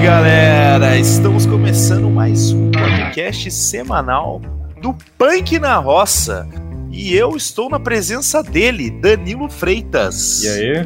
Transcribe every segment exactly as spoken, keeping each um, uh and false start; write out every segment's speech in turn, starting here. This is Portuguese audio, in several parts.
Galera, estamos começando mais um podcast semanal do Punk na Roça e eu estou na presença dele, Danilo Freitas. E aí?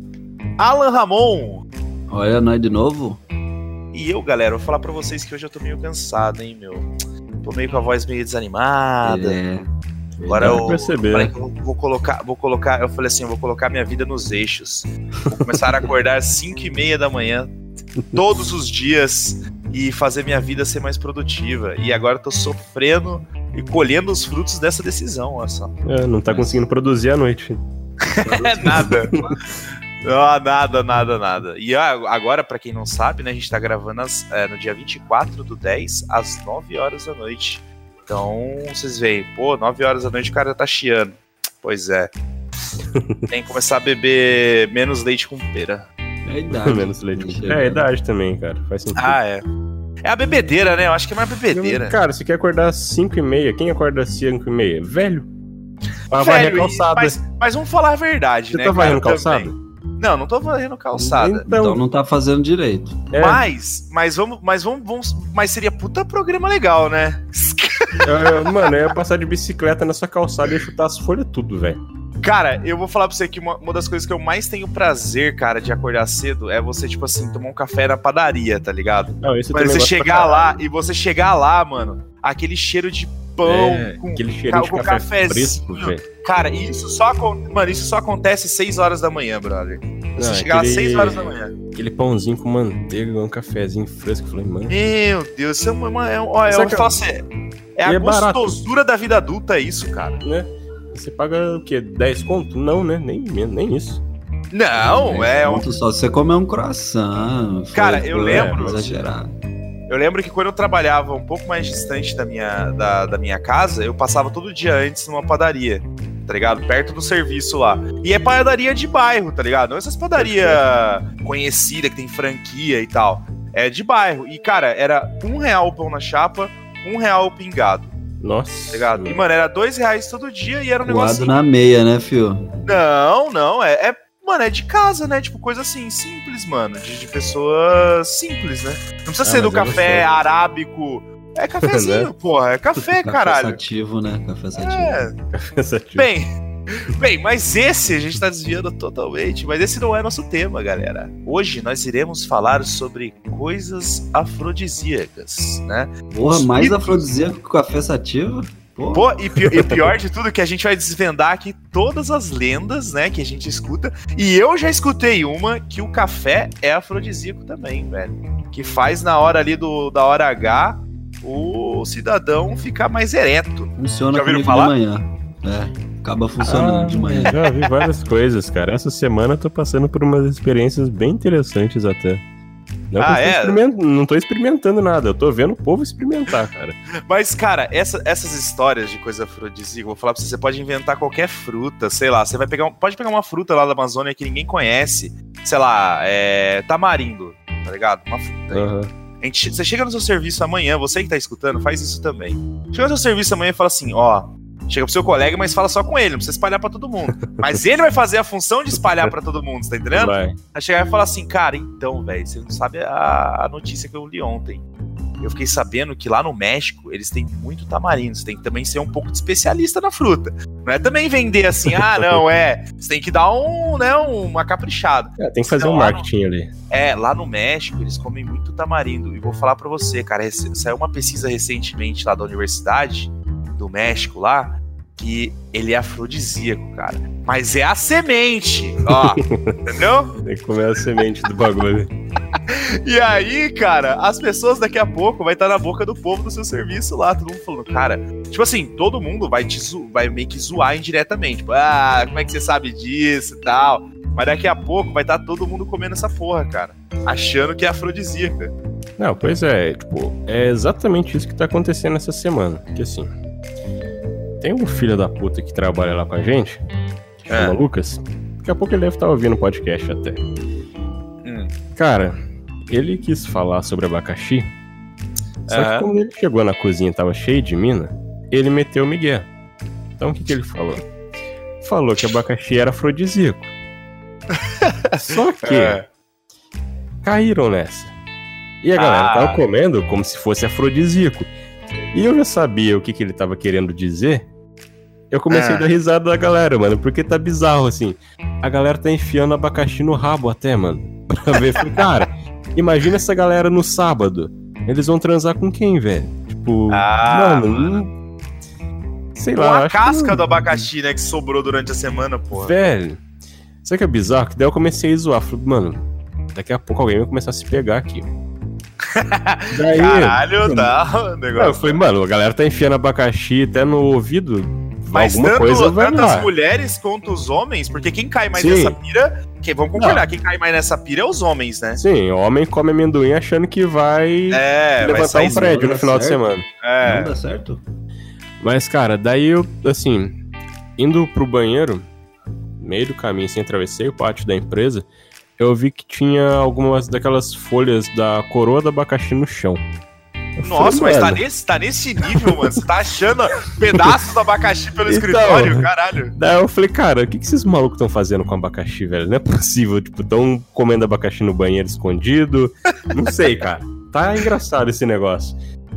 Alan Ramon. Olha, nós de novo? E eu, galera, vou falar pra vocês que hoje eu tô meio cansado, hein, meu. Tô meio com a voz meio desanimada. É. Agora eu, perceber. Falei que eu vou colocar, vou colocar, eu falei assim, eu vou colocar minha vida nos eixos. Vou começar a acordar às cinco e meia da manhã, todos os dias, e fazer minha vida ser mais produtiva. E agora eu tô sofrendo e colhendo os frutos dessa decisão, olha só. É, não tá conseguindo produzir à noite. É nada. Não, nada, nada, nada. E agora, pra quem não sabe, né, a gente tá gravando as, é, no dia vinte e quatro do dez, às nove horas da noite. Então, vocês veem, pô, nove horas da noite o cara tá chiando. Pois é. Tem que começar a beber menos leite com pera. É a idade. Menos leite com pera. É a idade também, cara. Faz sentido. Ah, é. É a bebedeira, né? Eu acho que é mais bebedeira. Cara, você quer acordar às cinco e meia? Quem acorda às cinco e meia? Velho. Pra Velho, varrer calçada. Mas, mas vamos falar a verdade, você né, tá varrendo cara, calçada? também. Não, não tô varrendo calçada. Então, Então não tá fazendo direito. É. Mas, mas vamos, mas vamos, vamos, mas seria puta programa legal, né? eu, mano, eu ia passar de bicicleta nessa calçada e ia chutar as folhas tudo, velho. Cara, eu vou falar pra você que uma, uma das coisas que eu mais tenho prazer, cara, de acordar cedo é você, tipo assim, tomar um café na padaria, tá ligado? Não, esse Mas você chegar lá e você chegar lá, mano, aquele cheiro de pão, é, com, aquele cheiro de com café cafezinho. fresco, velho. Cara, isso só, mano, isso só acontece seis horas da manhã, brother. Você Não, chegar aquele... às seis horas da manhã. Aquele pãozinho com manteiga, um cafezinho fresco. Eu falei, mano. Meu Deus, isso é uma. É, olha, eu que falo assim, é a é gostosura da vida adulta, isso, cara. Né? Você paga o quê? dez conto? Não, né? Nem, nem isso. Não, é. é um... Só você comer um croissant. Foi, cara, eu foi lembro. Exagerado. Eu lembro que quando eu trabalhava um pouco mais distante da minha, da, da minha casa, eu passava todo dia antes numa padaria, tá ligado? Perto do serviço lá. E é padaria de bairro, tá ligado? Não essas padarias conhecidas que tem franquia e tal. É de bairro. E, cara, era um real o pão na chapa, um real o pingado. Nossa. Tá ligado? E, mano, era dois reais todo dia e era um negócio. na meia, né, fio? Não, não, é, é. Mano, é de casa, né? Tipo, coisa assim, simples, mano. De, de pessoa simples, né? Não precisa ah, ser do café arábico. É cafezinho, né? porra. É café, caralho. Café sativo, né? Café sativo. É. Café sativo. Bem, bem, mas esse a gente tá desviando totalmente. Mas esse não é nosso tema, galera. Hoje nós iremos falar sobre coisas afrodisíacas, né? Porra, mais Os... afrodisíaco que o café sativo? Porra. Pô, e, pior, e pior de tudo que a gente vai desvendar aqui todas as lendas, né, que a gente escuta. E eu já escutei uma que o café é afrodisíaco também, velho. Que faz na hora ali do, da hora H o cidadão ficar mais ereto. Funciona já ouviram comigo falar? de manhã. É, acaba funcionando ah, de manhã. Já vi várias coisas, cara. Essa semana eu tô passando por umas experiências bem interessantes até. Não, ah, é? Não tô experimentando nada, eu tô vendo o povo experimentar, cara. Mas, cara, essa, essas histórias de coisa afrodisíaca, vou falar pra você, você pode inventar qualquer fruta, sei lá, você vai pegar, pode pegar uma fruta lá da Amazônia que ninguém conhece, sei lá, é tamarindo, tá ligado? Uma fruta aí. Uhum. A gente, você chega no seu serviço amanhã, você que tá escutando, faz isso também. Chega no seu serviço amanhã e fala assim, ó, chega pro seu colega, mas fala só com ele, não precisa espalhar pra todo mundo. Mas ele vai fazer a função de espalhar pra todo mundo, você tá entendendo? Vai. Aí chegar e falar assim, cara, então, velho, você não sabe a, a notícia que eu li ontem. Eu fiquei sabendo que lá no México eles têm muito tamarindo. Você tem que também ser um pouco de especialista na fruta. Não é também vender assim, ah, não, é. Você tem que dar um, né, uma caprichada. É, tem que fazer Senão, um lá marketing no, ali. É, lá no México eles comem muito tamarindo. E vou falar pra você, cara, saiu uma pesquisa recentemente lá da universidade do México lá, que ele é afrodisíaco, cara. Mas é a semente, ó, entendeu? Tem que comer a semente do bagulho. E aí, cara, as pessoas daqui a pouco vai estar na boca do povo do seu serviço lá, todo mundo falando, cara, tipo assim, todo mundo vai te zo- vai meio que zoar indiretamente, tipo, ah, como é que você sabe disso e tal, mas daqui a pouco vai estar todo mundo comendo essa porra, cara, achando que é afrodisíaca. Não, pois é, tipo, é exatamente isso que tá acontecendo essa semana, que assim, tem um filho da puta que trabalha lá com a gente, que chama É. Lucas, daqui a pouco ele deve estar ouvindo o podcast até. Cara, ele quis falar sobre abacaxi, só Aham. que quando ele chegou na cozinha e tava cheio de mina, ele meteu o migué. Então o que que ele falou? Falou que abacaxi era afrodisíaco. Só que É. caíram nessa. E a galera Ah. tava comendo como se fosse afrodisíaco. E eu já sabia o que, que ele tava querendo dizer. Eu comecei Ah. a dar risada da galera, mano, porque tá bizarro, assim. A galera tá enfiando abacaxi no rabo até, mano. Pra ver, falei, cara, imagina essa galera no sábado. Eles vão transar com quem, velho? Tipo, Ah, mano, mano. não- sei Com lá. a acho que casca não- do abacaxi, né, que sobrou durante a semana, porra. Velho, sabe o que é bizarro? Que daí eu comecei a zoar. Falei, mano, daqui a pouco alguém vai começar a se pegar aqui. Daí, Caralho, tá o Não, eu negócio. falei, mano, a galera tá enfiando abacaxi até no ouvido. Mas alguma tanto, coisa vai tanto lá. as mulheres quanto os homens, porque quem cai mais Sim. nessa pira, que, vamos concordar, quem cai mais nessa pira é os homens, né? Sim, o homem come amendoim achando que vai É, vai levantar sair um prédio não no dá final de certo. semana. É. Não dá certo? Mas, cara, daí eu, assim, indo pro banheiro, meio do caminho, assim, atravessei o pátio da empresa, eu vi que tinha algumas daquelas folhas da coroa do abacaxi no chão. Eu Nossa, falei, mas tá mano, nesse, tá nesse nível, mano. Você tá achando pedaços do abacaxi pelo Então. escritório? Caralho. Daí eu falei, cara, o que, que esses malucos estão fazendo com abacaxi, velho? Não é possível, tipo, tão comendo abacaxi no banheiro escondido. Não sei, cara. Tá engraçado esse negócio.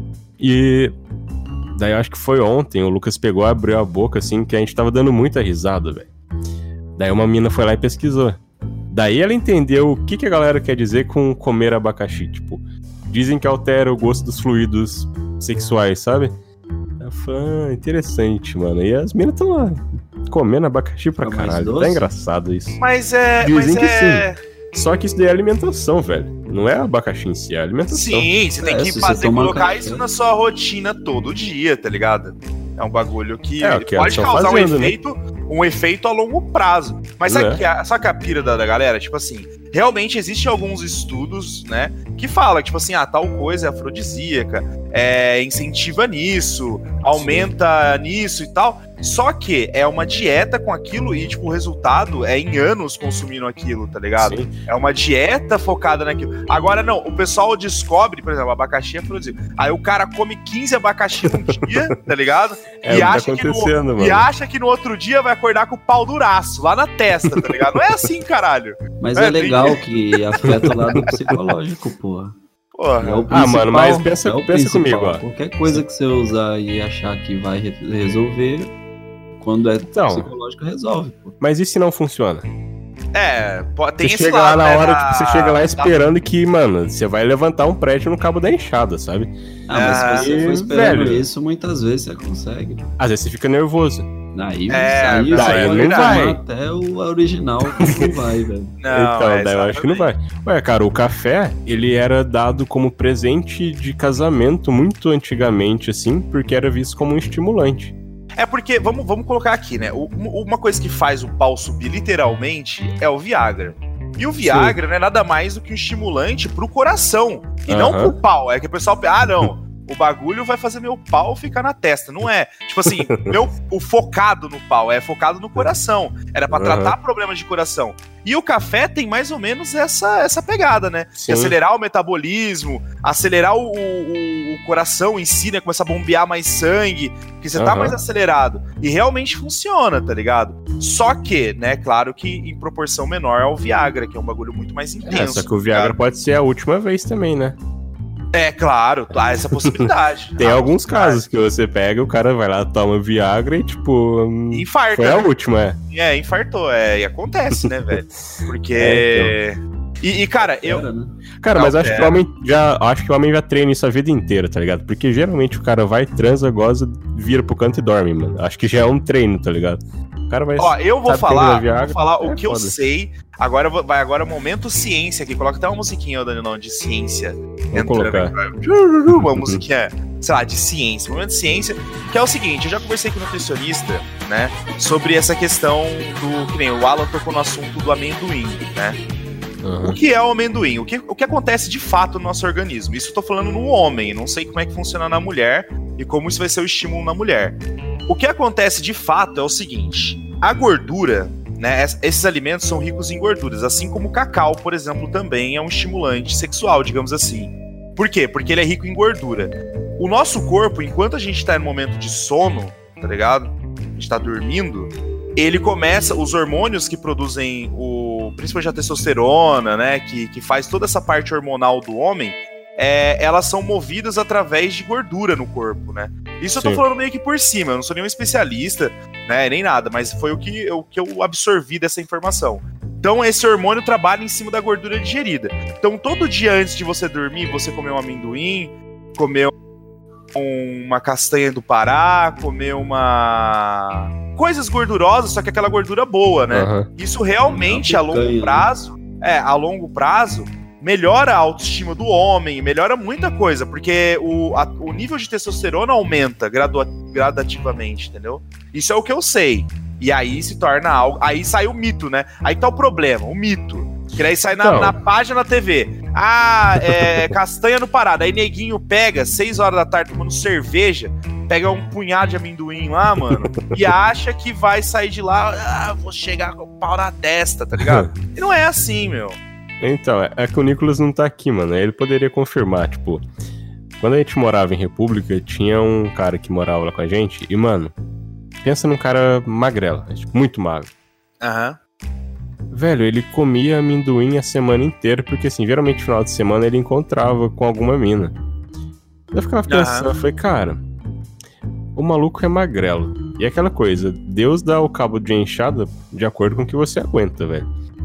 E daí eu acho que foi ontem, o Lucas pegou, abriu a boca, assim, que a gente tava dando muita risada, velho. Daí uma mina foi lá e pesquisou. Daí ela entendeu o que, que a galera quer dizer com comer abacaxi. Tipo, dizem que altera o gosto dos fluidos sexuais, sabe? Eu falei, ah, interessante, mano. E as minas tão lá comendo abacaxi pra Fica mais caralho. doce? Tá engraçado isso. Mas é. Dizem mas que é... Só que isso daí é alimentação, velho. Não é abacaxi em si, é alimentação. Sim, você tem É, que se você fazer, tomar colocar café. isso na sua rotina todo dia, tá ligado? É um bagulho que, É, o que pode elas tão causar fazendo, um né? efeito, um efeito a longo prazo. Mas sabe É. que a, sabe que a pira da, da galera? Tipo assim, realmente existem alguns estudos, né, que falam, tipo assim, ah, tal coisa é afrodisíaca, é, incentiva nisso, aumenta nisso e tal. Só que é uma dieta com aquilo e, tipo, o resultado é em anos consumindo aquilo, tá ligado? Sim. É uma dieta focada naquilo. Agora, não, o pessoal descobre, por exemplo, abacaxi é afrodisíaco. Aí o cara come quinze abacaxi num dia, tá ligado? É o e, que tá acha que no, acontecendo, mano. e acha que no outro dia vai acordar com o pau duraço, lá na testa, tá ligado? Não é assim, caralho. Mas É, é, tem legal que afeta o lado psicológico, porra. É Porra. o Ah, principal, mano, mas pensa- é o pensa principal. comigo, ó. Qualquer coisa que você usar e achar que vai re- resolver, quando é Então. psicológico, resolve, pô. Mas e se não funciona? É, pô, tem Você esse chega lado, lá na né, hora, da- tipo, você chega lá da- esperando que, mano, você vai levantar um prédio no cabo da enxada, sabe? Ah, mas Ah, se você e, for esperando velho. isso, muitas vezes você consegue. Às vezes você fica nervoso. Daí, É, aí daí você não pode vai. tomar até o original que não vai, velho. Não, então, é, daí eu acho que não vai. Ué, cara, o café, ele era dado como presente de casamento muito antigamente, assim, porque era visto como um estimulante. É porque, vamos, vamos colocar aqui, né? O- uma coisa que faz o pau subir literalmente é o Viagra. E o Viagra não é nada mais do que um estimulante pro coração. E não Aham. pro pau. É que o pessoal pensa, ah, não, o bagulho vai fazer meu pau ficar na testa. Não é. Tipo assim, meu, o focado no pau, é focado no coração. Era pra Aham. tratar problemas de coração. E o café tem mais ou menos essa, essa pegada, né? De Sim. acelerar o metabolismo, acelerar o, o, o coração em si, né? Começa a bombear mais sangue, porque você tá Aham. mais acelerado. E realmente funciona, tá ligado? Só que, né, claro que em proporção menor ao Viagra, que é um bagulho muito mais É, intenso. só que o Viagra tá pode ser a última vez também, né? ligado? É, claro, há essa possibilidade. Tem Há alguns possibilidade. casos que você pega, o cara vai lá, toma Viagra e, tipo, hum, Infarta. foi a última, é. É, infartou. É, e acontece, né, velho? Porque. É, e, e, cara, eu. Era, né? Cara, Não, mas acho é. que o homem já. Acho que o homem já treina isso a vida inteira, tá ligado? Porque geralmente o cara vai, transa, goza, vira pro canto e dorme, mano. Acho que já é um treino, tá ligado? O cara vai. Ó, eu vou sabe como falar, é Viagra? vou falar o É que eu foda. sei. Agora eu vou- vai agora momento ciência aqui. Coloca até uma musiquinha, Danilão, de ciência. Vou colocar. aqui. Uma musiquinha, sei lá, de ciência. Momento de ciência, que é o seguinte, eu já conversei com o nutricionista, né, sobre essa questão do, que nem o Alan tocou no assunto do amendoim, né? Aham. O que é o amendoim? O que, o que acontece de fato no nosso organismo? Isso eu tô falando no homem, não sei como é que funciona na mulher e como isso vai ser o estímulo na mulher. O que acontece de fato é o seguinte: a gordura, né? es- Esses alimentos são ricos em gorduras, assim como o cacau, por exemplo, também é um estimulante sexual, digamos assim. Por quê? Porque ele é rico em gordura. O nosso corpo, enquanto a gente tá no momento de sono, tá ligado? A gente tá dormindo, ele começa, os hormônios que produzem o, principalmente a testosterona, né, que, que faz toda essa parte hormonal do homem, é, elas são movidas através de gordura no corpo, né? Isso eu tô Sim. falando meio que por cima, eu não sou nenhum especialista, né, nem nada, mas foi o que, o que eu absorvi dessa informação. Então esse hormônio trabalha em cima da gordura digerida. Então todo dia antes de você dormir, você comer um amendoim, comer uma castanha do Pará, comer uma... coisas gordurosas, só que aquela gordura boa, né? Aham. Isso realmente, Não, a longo picanha, né? prazo, é, a longo prazo, melhora a autoestima do homem, melhora muita coisa, porque o, a- o nível de testosterona aumenta gradua- gradativamente, entendeu? Isso é o que eu sei. E aí se torna algo... Aí sai o mito, né? Aí tá o problema, o mito. Que daí sai na, Então. na página da T V. Ah, é, castanha no Pará. Daí neguinho pega, seis horas da tarde, tomando cerveja, pega um punhado de amendoim lá, mano, e acha que vai sair de lá, ah, vou chegar com o pau na testa, tá ligado? E não é assim, meu. Então, é, é que o Nicolas não tá aqui, mano. Ele poderia confirmar, tipo... Quando a gente morava em República, tinha um cara que morava lá com a gente. E, mano, pensa num cara magrelo, é, tipo, muito magro. Aham. Velho, ele comia amendoim a semana inteira, porque assim, geralmente no final de semana ele encontrava com alguma mina. Eu ficava pensando, eu falei, cara, o maluco é magrelo. E é aquela coisa, Deus dá o cabo de enxada de acordo com o que você aguenta, velho.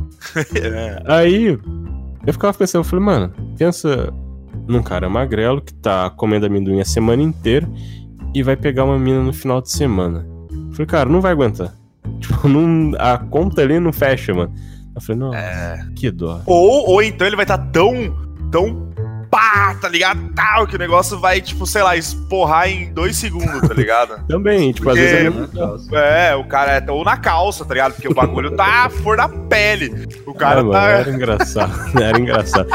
Aí, eu ficava pensando, eu falei, mano, pensa num cara magrelo que tá comendo amendoim a semana inteira e vai pegar uma mina no final de semana. Eu falei, cara, não vai aguentar. Tipo, não, a conta ali não fecha, mano. Eu falei, nossa, É. que dó. Ou, ou então ele vai estar tão, tão pá, tá ligado? Tal, que o negócio vai, tipo, sei lá, esporrar em dois segundos, tá ligado? Também, tipo, Porque- às vezes Na ele... calça. É, o cara é. Ou na calça, tá ligado? Porque o bagulho tá a flor da pele. O cara Ah, mano, tá. era engraçado, era engraçado.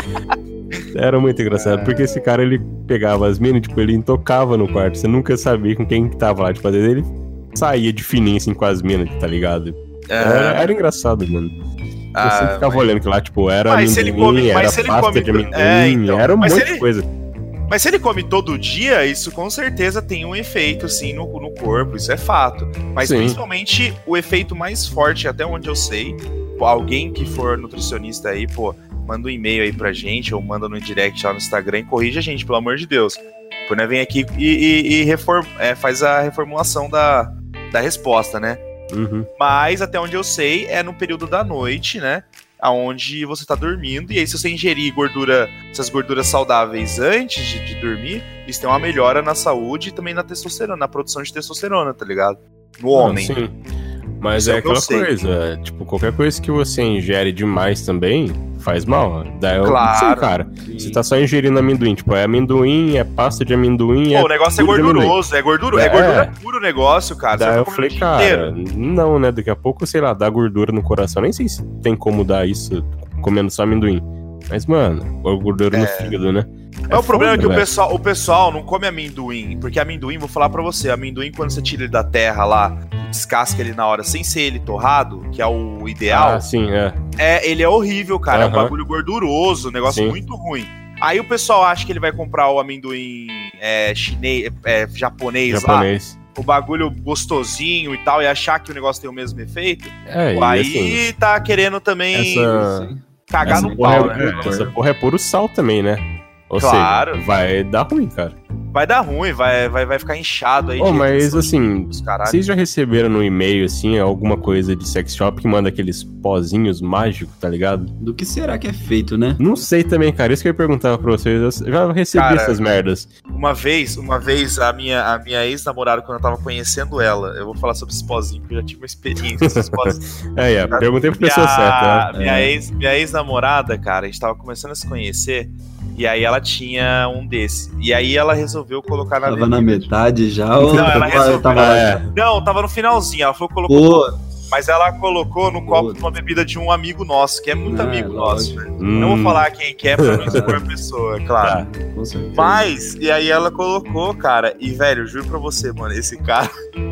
Era muito engraçado, porque esse cara, ele pegava as minas, tipo, ele intocava no quarto, você nunca sabia com quem que tava lá, tipo, às vezes ele saía de fininho, assim, com as minas, tá ligado? Era, era engraçado, mano. Eu Ah, sempre ficava mas- olhando que lá, tipo, era Mas se ele amendoim, come- mas era se ele pasta come- de amendoim, É, então. era um Mas monte se ele- de coisa. Mas se ele come todo dia, isso com certeza tem um efeito, sim, no, no corpo, isso é fato. Mas Sim. principalmente o efeito mais forte, até onde eu sei, pô, alguém que for nutricionista aí, pô, manda um e-mail aí pra gente, ou manda no direct lá no Instagram e corrige a gente, pelo amor de Deus. Pô, né, vem aqui e, e, e reform, é, faz a reformulação da, da resposta, né? Uhum. Mas até onde eu sei, é no período da noite, né? Aonde você tá dormindo, e aí se você ingerir gordura, essas gorduras saudáveis antes de, de dormir, isso tem uma melhora na saúde e também na testosterona, na produção de testosterona, tá ligado? No homem. Ah, sim. Mas Isso é é o que eu aquela sei. coisa, tipo, qualquer coisa que você ingere demais também faz mal. Daí eu Claro. não sei, cara. Você tá só ingerindo amendoim, tipo, é amendoim, é pasta de amendoim, Pô, é o negócio é tudo de amendoim. gorduroso, é gordura, é, É. gordura pura o negócio, cara. Você Daí vai eu comer falei, o dia cara, inteiro. não, né? Daqui a pouco, sei lá, dá gordura no coração. Nem sei se tem como dar isso comendo só amendoim. Mas, mano, a gordura no fígado, né? Mas o problema é que o foda, velho. pessoal, o pessoal não come amendoim, porque amendoim, vou falar pra você, amendoim quando você tira ele da terra lá, descasca ele na hora sem ser ele torrado, que é o ideal, Ah, sim, é. é, ele é horrível, cara, é um Aham. bagulho gorduroso, um negócio Sim. muito ruim. Aí o pessoal acha que ele vai comprar o amendoim é, chinês, é, japonês, Japonês. lá, o bagulho gostosinho e tal, e achar que o negócio tem o mesmo efeito, É, e aí assim, tá querendo também essa, cagar essa, no porra pau, é, né? é, essa porra é puro sal também, né? Ou Claro. seja, vai dar ruim, cara. Vai dar ruim, vai, vai, vai ficar inchado aí. Oh, de mas retenção de assim, líquidos, caralho. vocês já receberam no e-mail, assim, alguma coisa de sex shop que manda aqueles pozinhos mágicos, tá ligado? Do que será que é feito, né? Não sei também, cara. Isso que eu ia perguntar pra vocês. Eu já recebi Cara, essas merdas. Uma vez, uma vez, a minha, a minha ex-namorada, quando eu tava conhecendo ela, eu vou falar sobre esse pozinho, porque eu já tive uma experiência com esses pozinhos. É, é, perguntei pra pessoa certa, né? Minha, É. ex, minha ex-namorada, cara, a gente tava começando a se conhecer, e aí ela tinha um desse. E aí ela resolveu colocar na Tava na bebida. metade já ou Não, ela resolveu- tava lá? É, Não, tava no finalzinho, ela falou que colocou, Pô, mas ela colocou no copo Pô. de uma bebida de um amigo nosso, que é muito Ah, amigo lógico. nosso, velho. hum, Não vou falar quem que é pra não expor a pessoa, claro. tá. com certeza. Mas, e aí ela colocou, cara, e velho, eu juro pra você, mano, esse cara,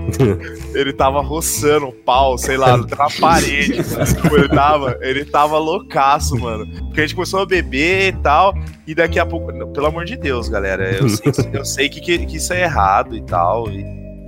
ele tava roçando o pau, sei lá, na parede, mano. Tipo, ele tava, ele tava loucaço, mano. Porque a gente começou a beber e tal, e daqui a pouco, pelo amor de Deus, galera, eu sei, eu sei que, que, que isso é errado e tal, e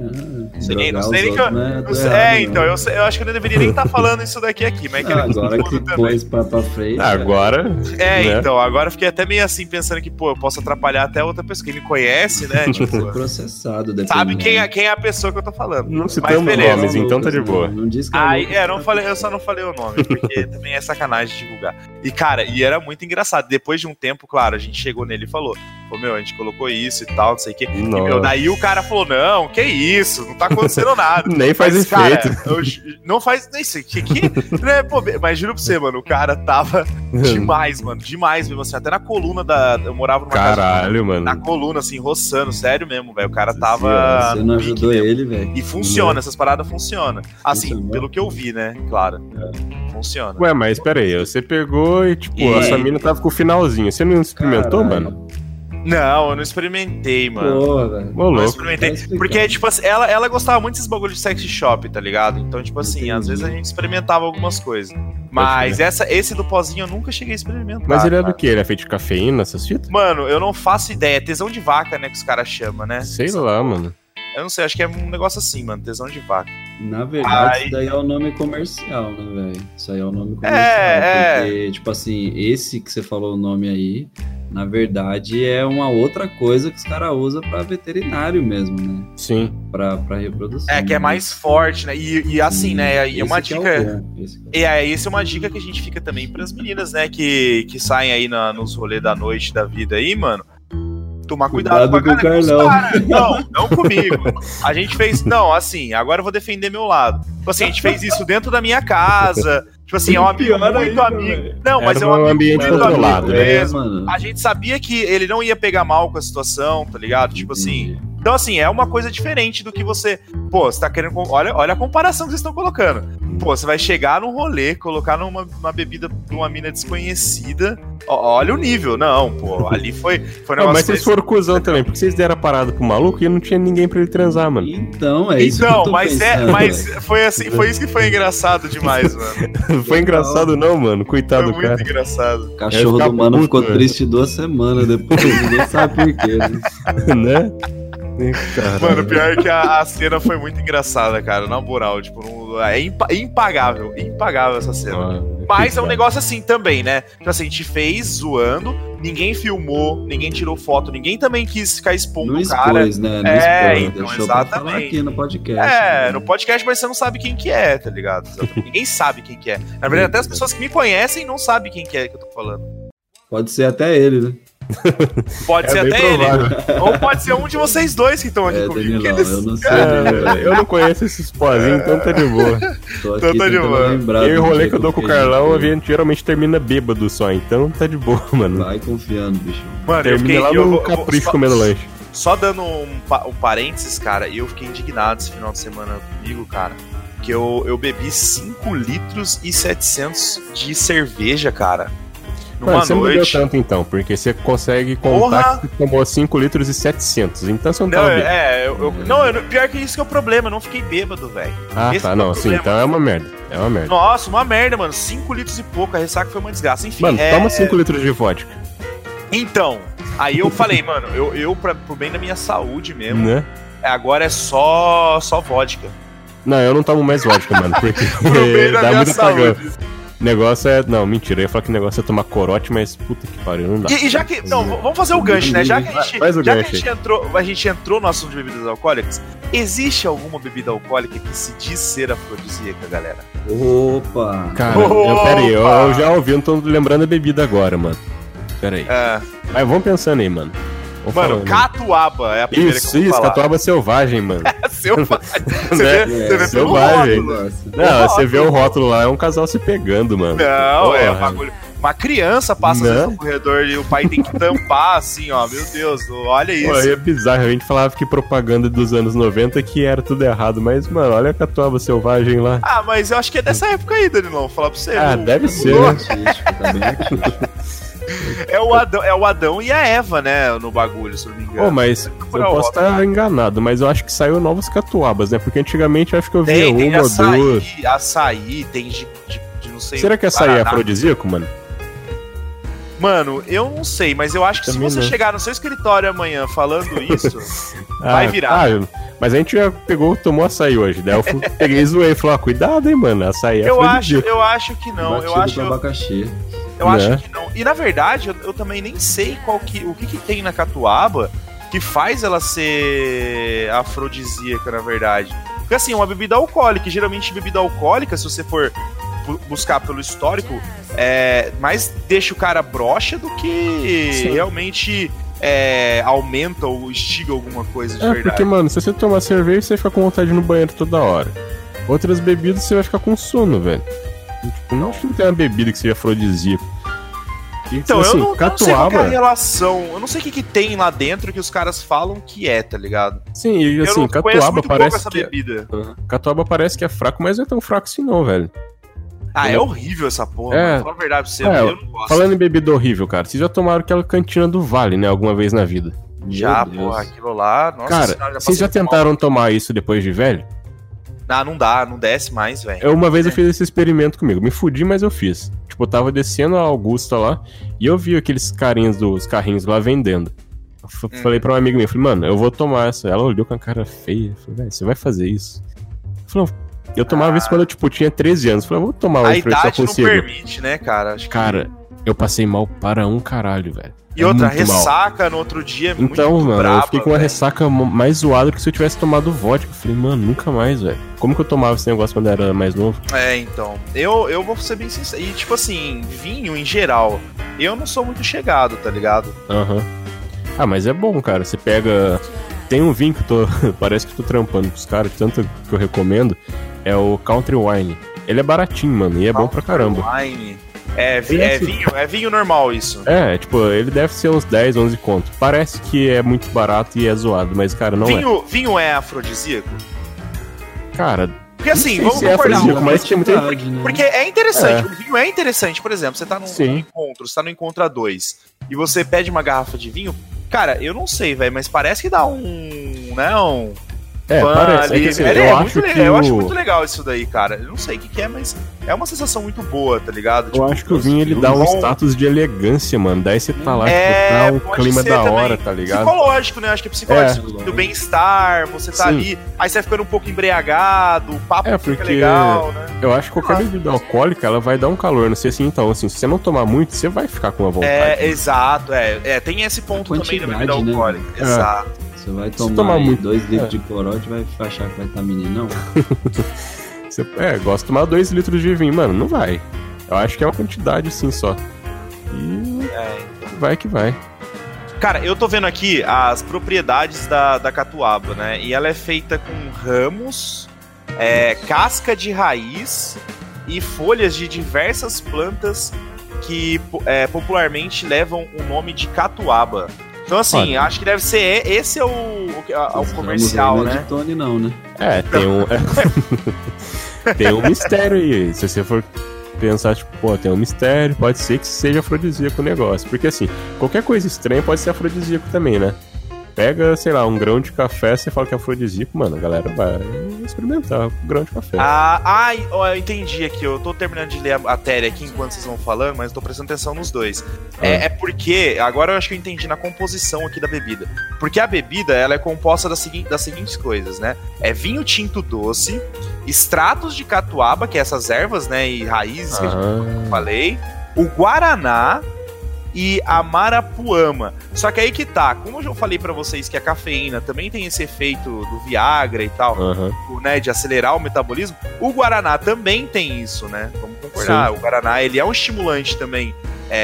Ah, Sei, não drogar sei nem os que eu. outros não é não do sei- errado, é, não. então, eu, sei- eu acho que eu não deveria nem estar falando isso daqui aqui, mas é que Ah, ele agora que também. pôs pra, pra frente. Agora. É, né? então, agora eu fiquei até meio assim, pensando que, pô, eu posso atrapalhar até outra pessoa que me conhece, né? Vai Tipo, ser processado, dependendo. sabe quem é, quem é a pessoa que eu tô falando. Não Mas citamos beleza. nomes, então tá de boa. Não, não diz que é Aí, Lucas, é, não tá? falei, eu só não falei o nome, porque também é sacanagem divulgar. E, cara, e era muito engraçado. Depois de um tempo, claro, a gente chegou nele e falou, pô, meu, a gente colocou isso e tal, não sei o quê. E, meu, Nossa. daí o cara falou, não, que isso, não tá acontecendo nada. Nem faz Mas, efeito. cara, eu ju- não faz nem isso aqui, aqui né, pô, mas juro pra você, mano, o cara tava demais, mano, demais mesmo, assim, até na coluna da, eu morava numa casa, Caralho, mano. na coluna, assim, roçando, sério mesmo, velho, o cara tava... Você não no pique ajudou mesmo. ele, velho. E funciona, essas paradas funcionam. Assim, Funcionou? pelo que eu vi, né, claro, funciona. Ué, mas pera aí, você pegou e, tipo, E a aí? sua mina tava com o finalzinho. Você não experimentou, Caralho. mano? Não, eu não experimentei, mano. Pô, velho. Ô, Não louco. experimentei. Tá explicado. Porque, tipo assim, ela, ela gostava muito desses bagulho de sex shop, tá ligado? Então, tipo assim, Entendi. às vezes a gente experimentava algumas coisas. Mas essa, esse do pozinho eu nunca cheguei a experimentar. Mas ele é do cara. que? Ele é feito de cafeína, essas fitas? Mano, eu não faço ideia. É tesão de vaca, né, que os caras chamam, né? Sei lá, mano. Eu não sei, acho que é um negócio assim, mano, tesão de vaca. Na verdade, Ai. isso daí é o nome comercial, né, velho? Isso aí é o nome comercial. É, porque, tipo assim, esse que você falou o nome aí, na verdade, é uma outra coisa que os caras usam pra veterinário mesmo, né? Sim. Pra, pra reprodução. É, que é mais forte, né? E, e assim, né? E é uma Esse que dica. é o bom, esse que é o E aí, essa é uma dica que a gente fica também pras meninas, né? Que, que saem aí na, nos rolês da noite da vida aí, mano. Tomar cuidado, Cuidado com a com o cara dos Carlão. caras. Não, não comigo. A gente fez. Não, assim, agora eu vou defender meu lado. Tipo assim, a gente fez isso dentro da minha casa. Tipo assim, é um amigo Pior muito ainda, amigo. velho. Não, mas Era é um um amigo ambiente muito controlado, amigo né? mesmo. É, mano. A gente sabia que ele não ia pegar mal com a situação, tá ligado? Tipo assim. Entendi. Então, assim, é uma coisa diferente do que você. Pô, você tá querendo. com- Olha, olha a comparação que vocês estão colocando. Pô, você vai chegar num rolê, colocar numa uma bebida de uma mina desconhecida. Ó, olha o nível. Não, pô, ali foi, foi um Não, negócio. mas vocês foram cuzão também, porque vocês deram a parada pro maluco e não tinha ninguém pra ele transar, mano. Então, é isso que eu Então, tô mas é. pensando, Mas velho. foi assim, foi isso que foi engraçado demais, mano. Foi engraçado não, mano. Coitado Foi do muito cara. engraçado. O cachorro Ia ficar do mano puto, ficou velho. triste duas semanas depois, ninguém sabe por quê. Né? Né? Caralho. Mano, pior que a, a cena foi muito engraçada, cara. Na moral, tipo, não- é impa- impagável. Impagável essa cena. Ah, Mas é um coitado. negócio assim também, né? Tipo assim, a gente fez zoando, ninguém filmou, ninguém tirou foto, ninguém também quis ficar expondo Não o cara. expôs, né? Não É, expôs, então, deixou pra falar exatamente. aqui no podcast. É, né? no podcast, mas você não sabe quem que é, tá ligado? Exatamente. Ninguém sabe quem que é. Na verdade, até as pessoas que me conhecem não sabem quem que é que eu tô falando. Pode ser até ele, né? Pode É ser bem até provável. ele. Ou pode ser um de vocês dois que estão aqui É, comigo. que Danilão, eles- eu não sei. É, eu não conheço esses pozinhos, então tá de boa. Tô aqui Então tá de tentando boa. lembrar. E o do rolê dia que eu dou com o fiquei Carlão, a junto. gente geralmente termina bêbado só, então tá de boa, mano. Vai confiando, bicho. Mano, eu Termina fiquei. lá eu no vou- vou- capricho só- comendo lanche. Só dando um, pa- um parênteses, cara, eu fiquei indignado esse final de semana comigo, cara. Que eu, eu bebi cinco litros e setecentos de cerveja, cara. Numa Mano, você não bebeu noite. tanto então, porque você consegue contar Porra! que você tomou cinco litros e setecentos, então você não Não, tava bêbado. é, eu, eu- não, eu- pior que isso que é o problema, eu não fiquei bêbado, velho. Ah, esse tá, é o não, sim, problema. então é uma merda, é uma merda. Nossa, uma merda, mano. cinco litros e pouco, a ressaca foi uma desgraça. Enfim, Mano, é, toma cinco litros de vodka, Então, aí eu falei, mano, eu, eu pra, pro bem da minha saúde mesmo, né? é, agora é só, só vodka. Não, eu não tomo mais vodka, mano, porque Pro bem da dá minha muito apagão. saúde. Negócio é. Não, mentira, eu ia falar que o negócio é tomar corote, mas puta que pariu, não dá. E, e já que. Não, v- vamos fazer o gancho, né? Já que a gente, Faz o já que a gancho gente, entrou, a gente entrou no assunto de bebidas alcoólicas, existe alguma bebida alcoólica que se diz ser afrodisíaca, galera? Opa! Cara, eu, pera aí, eu, Opa! eu já ouvi, não tô lembrando a bebida agora, mano. Pera aí. É, Mas vamos pensando aí, mano. Vou mano, falando. catuaba é a primeira Isso, que eu vou isso, falar. catuaba selvagem, mano. Selvagem. Você Né? vê, você vê pelo Selvagem. rótulo. Não, você vê o rótulo lá, é um casal se pegando, mano. Não, é Porra. um bagulho. Uma criança passa Né? às vezes, no corredor e o pai tem que tampar, assim, ó. Meu Deus, olha isso. Pô, aí é bizarro, a gente falava que propaganda dos anos noventa que era tudo errado, mas, mano, olha a catuaba selvagem lá. Ah, mas eu acho que é dessa época aí, Danilão. Vou falar pra você. Ah, não- deve ser, Tá né? artístico, tá bem artístico. É o, Adão, é o Adão e a Eva, né? No bagulho, se eu não me engano. Pô, mas eu procurar o posso rótulo. estar enganado, mas eu acho que saiu novos catuabas, né? Porque antigamente eu acho que eu via Tem, tem uma ou duas. açaí, açaí, tem de, de, de não sei. Será que açaí é Guaraná. afrodisíaco, mano? Mano, eu não sei, mas eu acho que Também se você não. chegar no seu escritório amanhã falando isso, vai Ah, virar. ah, Mas a gente já pegou, tomou açaí hoje. Daí eu fui, peguei e zoei. Falei, ó, cuidado, hein, mano. Açaí é eu acho, eu acho que não. Batido eu acho com abacaxi. Eu né? acho que não. E na verdade, eu, eu também nem sei qual que, o que, que tem na catuaba que faz ela ser afrodisíaca, na verdade. Porque assim, uma bebida alcoólica, e geralmente bebida alcoólica, se você for bu- buscar pelo histórico, é, mais deixa o cara broxa do que Sim. realmente é, aumenta ou instiga alguma coisa de É, verdade. porque, mano, se você tomar cerveja, você fica com vontade de ir no banheiro toda hora. Outras bebidas, você vai ficar com sono, velho. Tipo, não acho que não tem uma bebida que seja afrodisíaca. E, Então, assim, eu, não, eu não sei qual que é a catuaba... relação, eu não sei o que, que tem lá dentro que os caras falam que é, tá ligado? Sim, e Eu assim, não conheço catuaba muito pouco parece essa que... bebida. Uhum. Catuaba parece que é fraco, mas não é tão fraco assim não, velho. Ah, é Eu- horrível essa porra, É. mano. Fala a verdade pra você, É, eu não gosto. Falando em bebida horrível, cara, vocês já tomaram aquela cantina do Vale, né, alguma vez na vida? Já, Meu Deus. porra, aquilo lá, nossa Cara, senhora, vocês já passei mal. tentaram tomar isso depois de velho? Ah, não dá, não desce mais, velho. Eu, uma vez eu fiz esse experimento comigo. Me fudi, mas eu fiz. Tipo, eu tava descendo a Augusta lá e eu vi aqueles carinhos dos carrinhos lá vendendo. Eu f- Hum. Falei pra uma amiga minha, falei, mano, eu vou tomar essa. Ela olhou com a cara feia. Falei, velho, você vai fazer isso? Falei, não. Eu tomava Ah. isso quando eu, tipo, tinha treze anos. Falei, eu vou tomar A hoje pra ver se eu idade não consigo. permite, né, cara? Acho que- Cara, eu passei mal para um caralho, velho. E É outra, muito mal. ressaca no outro dia, muito Então, mano, braba, eu fiquei com uma velho. ressaca mo- mais zoada do que se eu tivesse tomado vodka. Eu falei, mano, nunca mais, velho. Como que eu tomava esse negócio quando eu era mais novo? É, então. Eu, eu vou ser bem sincero. E, tipo assim, vinho em geral, eu não sou muito chegado, tá ligado? Aham. Ah, mas é bom, cara. Você pega. Tem um vinho que eu tô. Parece que eu tô trampando com os caras, tanto que eu recomendo. É o Country Wine. Ele é baratinho, mano, e é bom pra caramba. Wine. É, vi- Ele é é assim. vinho, é vinho normal isso. É, tipo, ele deve ser uns dez, onze conto. Parece que é muito barato e é zoado, mas, cara, não vinho, vinho é afrodisíaco? é. Cara, Porque assim, sei vamos se é concordar. afrodisíaco, mas tem muita- Quantidade, né? Porque é interessante, o vinho é interessante. Por exemplo, você tá num, Sim. num encontro, você tá no encontro a dois, e você pede uma garrafa de vinho, cara, eu não sei, velho, mas parece que dá um, né, um é, fã parece. É ali. que, assim, É, eu, é acho muito, que le- eu o... acho muito legal isso daí, cara. Eu não sei o que, que é, mas é uma sensação muito boa, tá ligado? Eu acho que o vinho ele dá um bom. status de elegância, mano. Daí você tá lá, É, tipo, dá um pode clima ser da também. hora, tá ligado? Psicológico, né? Acho que é psicológico. É. Do bem-estar, você tá Sim. ali, aí você vai ficando um pouco embriagado, o papo É, fica porque legal, né? eu acho que qualquer bebida alcoólica, ela vai dar um calor, não sei assim, então, assim, se você não tomar muito, você vai ficar com uma vontade. É, exato, é, é. Tem esse ponto também da bebida Quantidade, né? alcoólica. É. Exato. Você vai Se tomar, tomar aí muito- dois litros é. de corote, vai achar que vai estar meninão. Você, é, gosta de tomar dois litros de vinho, mano, não vai. Eu acho que é uma quantidade, assim, só. E É. vai que vai. Cara, eu tô vendo aqui as propriedades da, da catuaba, né? E ela é feita com ramos, é, casca de raiz e folhas de diversas plantas que é, popularmente levam o nome de catuaba. Então, assim, Olha. acho que deve ser. Esse é o, o, a- o Esses comercial, ramos aí não é né? de Tony, não, né? É, tem um. é, tem um mistério aí. Se você for pensar, tipo, pô, tem um mistério, pode ser que seja afrodisíaco o negócio. Porque assim, qualquer coisa estranha pode ser afrodisíaco também, né? Pega, sei lá, um grão de café, você fala que é afrodisíaco, mano, a galera vai experimentar o grão de café. Ah, ai, ó, eu entendi aqui. Eu tô terminando de ler a matéria aqui enquanto vocês vão falando, mas eu tô prestando atenção nos dois. Ah. É, é porque, agora eu acho que eu entendi na composição aqui da bebida. Porque a bebida, ela é composta das, segui das seguintes coisas, né? É vinho tinto doce, extratos de catuaba, que é essas ervas, né, e raízes que a gente Ah, falei, o guaraná e a marapuama. Só que aí que tá, como eu já falei pra vocês que a cafeína também tem esse efeito do Viagra e tal, aham. né, de acelerar o metabolismo, o guaraná também tem isso, né? Vamos concordar. Sim. O guaraná, ele é um estimulante também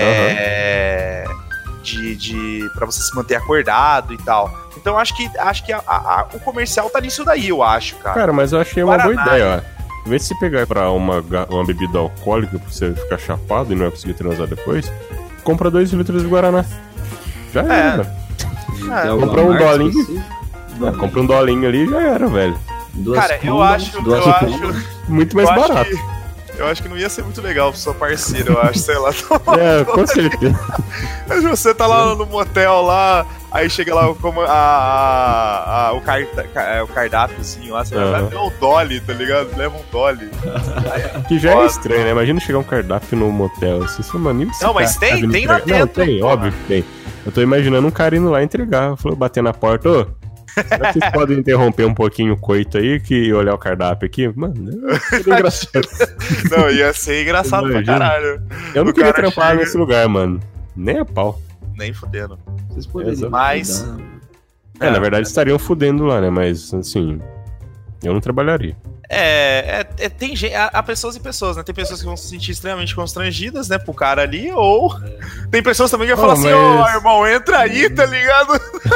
é, de, de para você se manter acordado e tal. Então acho que acho que a- a- a- o comercial tá nisso daí, eu acho, cara. Cara, mas eu achei uma boa Guaraná. ideia, ó. Em vez de você pegar pra uma, ga- uma bebida alcoólica pra você ficar chapado e não vai conseguir transar depois, compra dois litros de Guaraná. Já É. era. Tem É, alguma comprar um marca dolinho. específica? É, compra um dolinho ali e já era, velho. Duas Cara, eu condoms, acho, duas eu condoms. acho, Muito mais eu acho barato. que- eu acho que não ia ser muito legal pro seu parceiro, eu acho, sei lá. É, com certeza. Mas você tá lá no motel lá, aí chega lá como a, a- a- o, carta, ca- o cardápiozinho lá, você vai Aham. levar um dolly, tá ligado? Leva um dolly. Que já é Foda. estranho, né? Imagina chegar um cardápio no motel. Assim, você, mano, e esse Não, mas cara tem, tá vindo tem lá entregar? Não, dentro, tem, porra. óbvio que tem. Eu tô imaginando um cara indo lá entregar. Falou, bater na porta, ô, Será que vocês podem interromper um pouquinho o coito aí que olhar o cardápio aqui? Mano, seria engraçado. Não, ia ser engraçado pra caralho. Eu não O queria cara trampar chega- nesse lugar, mano. Nem a pau. Nem fudendo. Vocês poderiam Mas- dar- É, na verdade estariam fudendo lá, né? Mas, assim, eu não trabalharia. É, é, é, tem gente, há, há pessoas e pessoas, né? Tem pessoas que vão se sentir extremamente constrangidas, né, pro cara ali, ou tem pessoas também que vão Oh, falar assim, ô, mas- irmão, entra aí, tá ligado?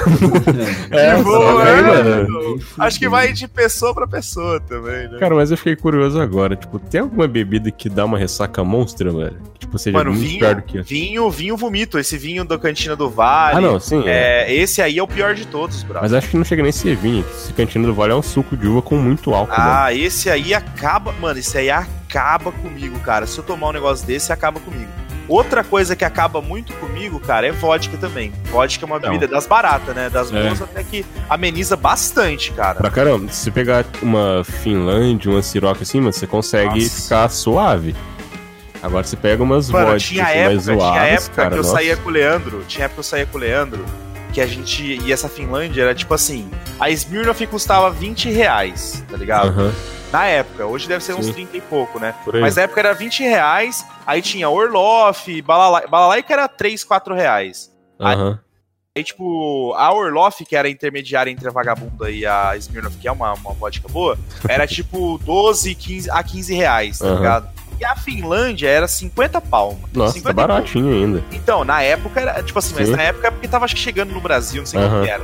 É, Que bom, também, é, mano. Acho que vai de pessoa pra pessoa também, né? Cara, mas eu fiquei curioso agora. Tipo, tem alguma bebida que dá uma ressaca monstra, velho? Que, tipo, seja Mano, muito vinho, pior do que... vinho, vinho vomito, esse vinho da Cantina do Vale. Ah, não, sim. É. É, esse aí é o pior de todos, brother. Mas acho que não chega nem a ser vinho. Esse Cantina do Vale é um suco de uva com muito álcool, mano. Ah, esse aí acaba. Mano, esse aí acaba comigo, cara. Se eu tomar um negócio desse, acaba comigo. Outra coisa que acaba muito comigo, cara, é vodka também. Vodka é uma bebida das baratas, né? Das É. boas até que ameniza bastante, cara. Pra caramba, se você pegar uma Finlândia, uma Ciroc assim, mano, você consegue Nossa. ficar suave. Agora você pega umas Mano, vodkas tinha assim, época, mais zoadas, tinha época cara, que eu nossa. saía com o Leandro. Tinha época que eu saía com o Leandro. Que a gente. E essa Finlândia era tipo assim. A Smirnoff custava vinte reais, tá ligado? Aham, Na época, hoje deve ser uns Sim. trinta e pouco, né? por aí. Mas na época era vinte reais, aí tinha Orloff, Balalai, Balalai que era três, quatro reais. Aham. Aí, tipo, a Orloff, que era a intermediária entre a Vagabunda e a Smirnoff, que é uma, uma vodka boa, era tipo doze, quinze a quinze reais, tá Aham. ligado? E a Finlândia era cinquenta pau, mano. Nossa, tá cinquenta e pouco. baratinho ainda. Então, na época era, tipo assim, mas Sim. na época é porque tava acho que chegando no Brasil, não sei o Aham. que era.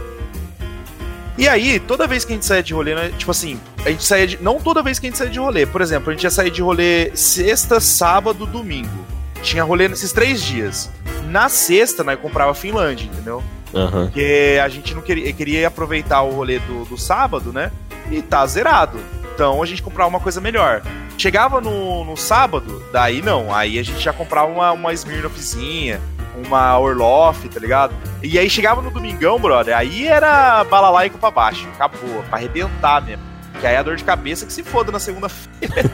E aí, toda vez que a gente saía de rolê, né, tipo assim, a gente saía de. Não toda vez que a gente saía de rolê. Por exemplo, a gente ia sair de rolê sexta, sábado, domingo. Tinha rolê nesses três dias. Na sexta, nós comprava Finlândia, entendeu? Aham. Porque a gente não queria, queria aproveitar o rolê do, do sábado, né? E tá zerado. Então a gente comprava uma coisa melhor. Chegava no, no sábado, daí não. Aí a gente já comprava uma, uma Smirnoffzinha, uma Orloff, tá ligado? E aí chegava no domingão, brother, aí era balalaico pra baixo. Acabou, pra arrebentar mesmo. Que aí a dor de cabeça que se foda na segunda-feira.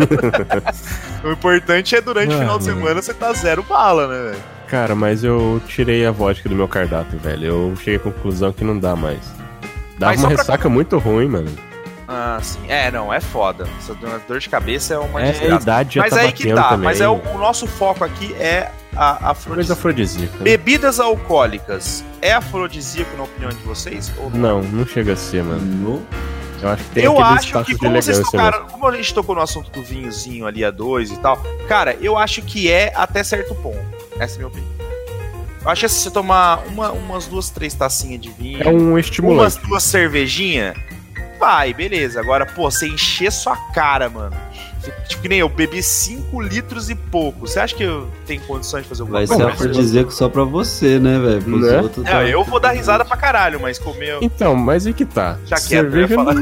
O importante é durante o final de Mano. semana você tá zero bala, né, velho? Cara, mas eu tirei a vodka do meu cardápio, velho. Eu cheguei à conclusão que não dá mais. Dá Mas uma só pra- ressaca muito ruim, mano. Ah, sim. É, não, é foda. Essa dor de cabeça é uma É, a desgraça. idade já Mas tá aí que batendo tá, também. mas é o, o nosso foco aqui é a Coisa afrodisíaco. afrodisíaca. né? Bebidas alcoólicas é afrodisíaco na opinião de vocês? Ou não? Não, não chega a ser, mano. No- Eu acho que tem Eu aquele acho status que de como vocês elegância mesmo. tocaram, como a gente tocou no assunto do vinhozinho ali a dois e tal, cara, eu acho que é até certo ponto. Essa é a minha opinião. Eu acho que se você tomar uma, umas duas, três tacinhas de vinho, É um umas estimulante. duas cervejinhas, vai, beleza. Agora, pô, você encher sua cara, mano. Tipo que nem eu, bebi cinco litros e pouco. Você acha que eu tenho condições de fazer alguma Vai coisa? ser Mas- afrodisíaco só pra você, né, velho? Pros Né? outros. Não, tá- eu vou dar risada pra caralho, mas comer. Então, mas aí que tá. Já quieto, eu ia Cerveja falar.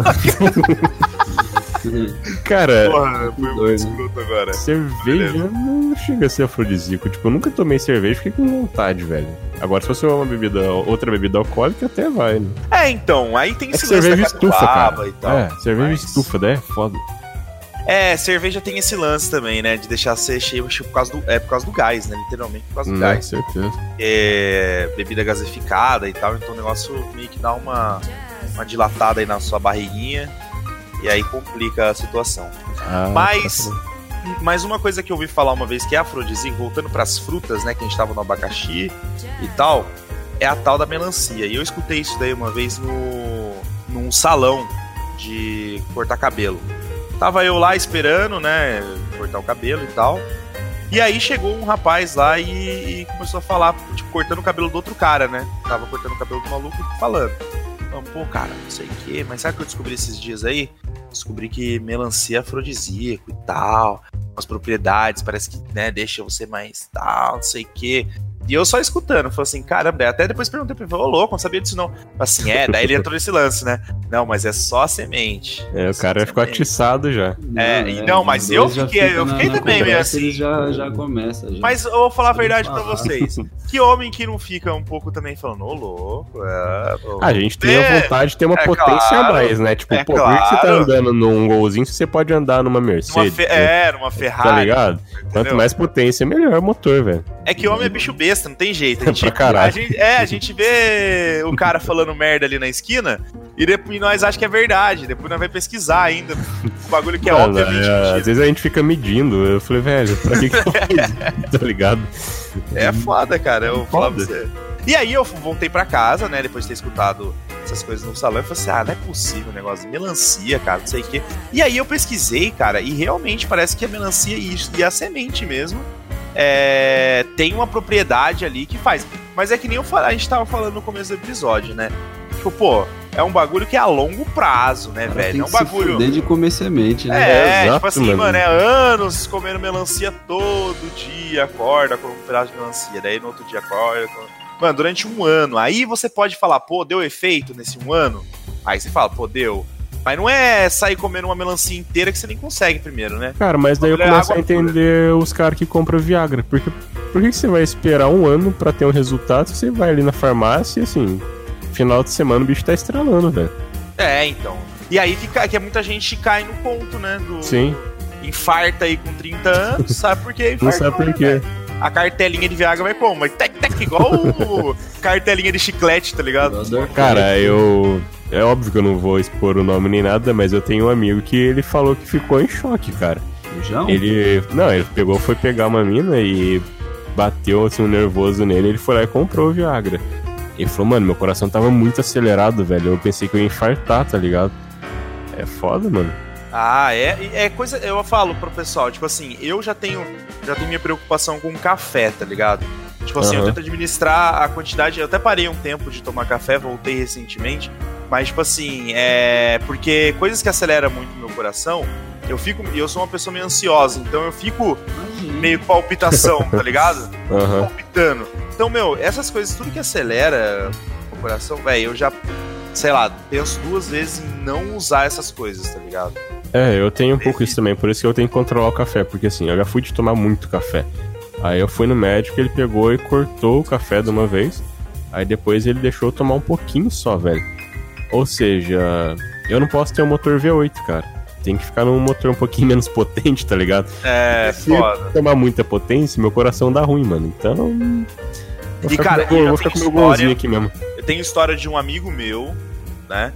não... Cara, Porra, foi muito Doido. escroto agora. cerveja não chega a ser afrodisíaco. Tipo, eu nunca tomei cerveja e fiquei com vontade, velho. Agora, se fosse uma bebida, outra bebida alcoólica, até vai, né? É, então, aí tem É que esse lance cerveja da estufa, catuaba cara. e tal. É, cerveja mas- estufa, daí é foda. É, cerveja tem esse lance também, né? De deixar ser cheio por causa do, é por causa do gás, né? Literalmente por causa do Não, gás. certeza. É, bebida gasificada e tal, então o negócio meio que dá uma, uma dilatada aí na sua barriguinha e aí complica a situação. Ah, Mas- tá. Mas uma coisa que eu ouvi falar uma vez que é afrodisíaco, voltando pras frutas, né? Que a gente tava no abacaxi e tal, é a tal da melancia. E eu escutei isso daí uma vez no num salão de cortar cabelo. Tava eu lá esperando, né? Cortar o cabelo e tal. E aí chegou um rapaz lá e, e começou a falar, tipo, cortando o cabelo do outro cara, né? Tava cortando o cabelo do maluco e falando. Então, pô, cara, não sei o quê, mas sabe o que eu descobri esses dias aí? Descobri que melancia é afrodisíaco e tal. As propriedades, parece que, né, deixa você mais tal, não sei o quê. E eu só escutando, falei assim, caramba, até depois perguntei pra ele, ô louco, não sabia disso não. Assim, é, daí ele entrou nesse lance, né? Não, mas é só a semente. É, o cara ficou Semente. atiçado já. É, e não, mas os eu dois já fiquei- ficam eu fiquei na- na também meio conversa, assim. Ele já, já começa. Já. Mas eu vou falar a verdade pra falar. vocês. Que homem que não fica um pouco também falando, ô louco, é... Pô. A gente tem É, a vontade de ter uma é potência claro, a mais, né? Tipo, é pô, por que que você tá claro. andando num golzinho se você pode andar numa Numa Mercedes? fe- né? É, numa Tá Ferrari. ligado? Quanto entendeu? mais potência, melhor o motor, velho. É que homem é bicho besta, não tem jeito. A gente, Pra caralho. a gente- é, a gente vê o cara falando merda ali na esquina, E depois nós achamos que é verdade. Depois nós vamos pesquisar ainda. O bagulho que é Mano, obviamente. É, às vezes a gente fica medindo. Eu falei, velho, pra que que eu fiz? Tá ligado? É foda, cara. Eu vou falar pra Foda. você. E aí eu voltei pra casa, né? Depois de ter escutado essas coisas no salão. Eu falei assim, ah, não é possível o negócio de melancia, cara, não sei o quê. E aí eu pesquisei, cara, e realmente parece que a melancia e, e a semente mesmo é, tem uma propriedade ali que faz. Mas é que nem eu fal- a gente tava falando no começo do episódio, né? Tipo, pô, é um bagulho que é a longo prazo, né, Cara, velho? tem É um que se bagulho. fuder de comer semente, né? É, É, tipo exato, assim, mano. mano, é anos comendo melancia todo dia, acorda com um pedaço de melancia, daí no outro dia acorda com... Mano, durante um ano. Aí você pode falar, pô, deu efeito nesse um ano? Aí você fala, pô, deu. Mas não é sair comendo uma melancia inteira que você nem consegue primeiro, né? Cara, mas daí eu Olha, começo a água entender os caras que compram Viagra. Porque por que que você vai esperar um ano pra ter um resultado se você vai ali na farmácia e assim, final de semana o bicho tá estralando, velho? É, então. E aí fica, que muita gente cai no ponto, né? Do Sim, infarta aí com trinta anos, sabe por quê? não Infartou, sabe por né, quê. velho? A cartelinha de Viagra vai como? Mas tec, tec, igual o cartelinha de chiclete, tá ligado? Cara, eu. É óbvio que eu não vou expor o nome nem nada, mas eu tenho um amigo que ele falou que ficou em choque, cara. Já? Ele. Não, ele pegou, foi pegar uma mina e bateu assim um nervoso nele, ele foi lá e comprou o Viagra. Ele falou, mano, meu coração tava muito acelerado, velho. Eu pensei que eu ia infartar, tá ligado? É foda, mano. Ah, é, e é coisa, eu falo pro pessoal, tipo assim, eu já tenho, já tenho minha preocupação com café, tá ligado? Tipo assim, Uhum. eu tento administrar a quantidade, eu até parei um tempo de tomar café, voltei recentemente, mas tipo assim, é, porque coisas que aceleram muito o meu coração, eu fico, eu sou uma pessoa meio ansiosa, então eu fico meio com palpitação, tá ligado? Aham. Palpitando. Então, meu, essas coisas, tudo que acelera o coração, velho, eu já, sei lá, penso duas vezes em não usar essas coisas, tá ligado? É, eu tenho um pouco isso também, por isso que eu tenho que controlar o café, porque assim, eu já fui de tomar muito café. Aí eu fui no médico, ele pegou e cortou o café de uma vez, aí depois ele deixou eu tomar um pouquinho só, velho. Ou seja, eu não posso ter um motor V oito, cara. Tem que ficar num motor um pouquinho menos potente, tá ligado? É, Se eu foda. tomar muita potência, meu coração dá ruim, mano. Então. Vou E, ficar cara, com, eu já vou ficar com tenho meu golzinho história- aqui mesmo. Eu tenho história de um amigo meu, né,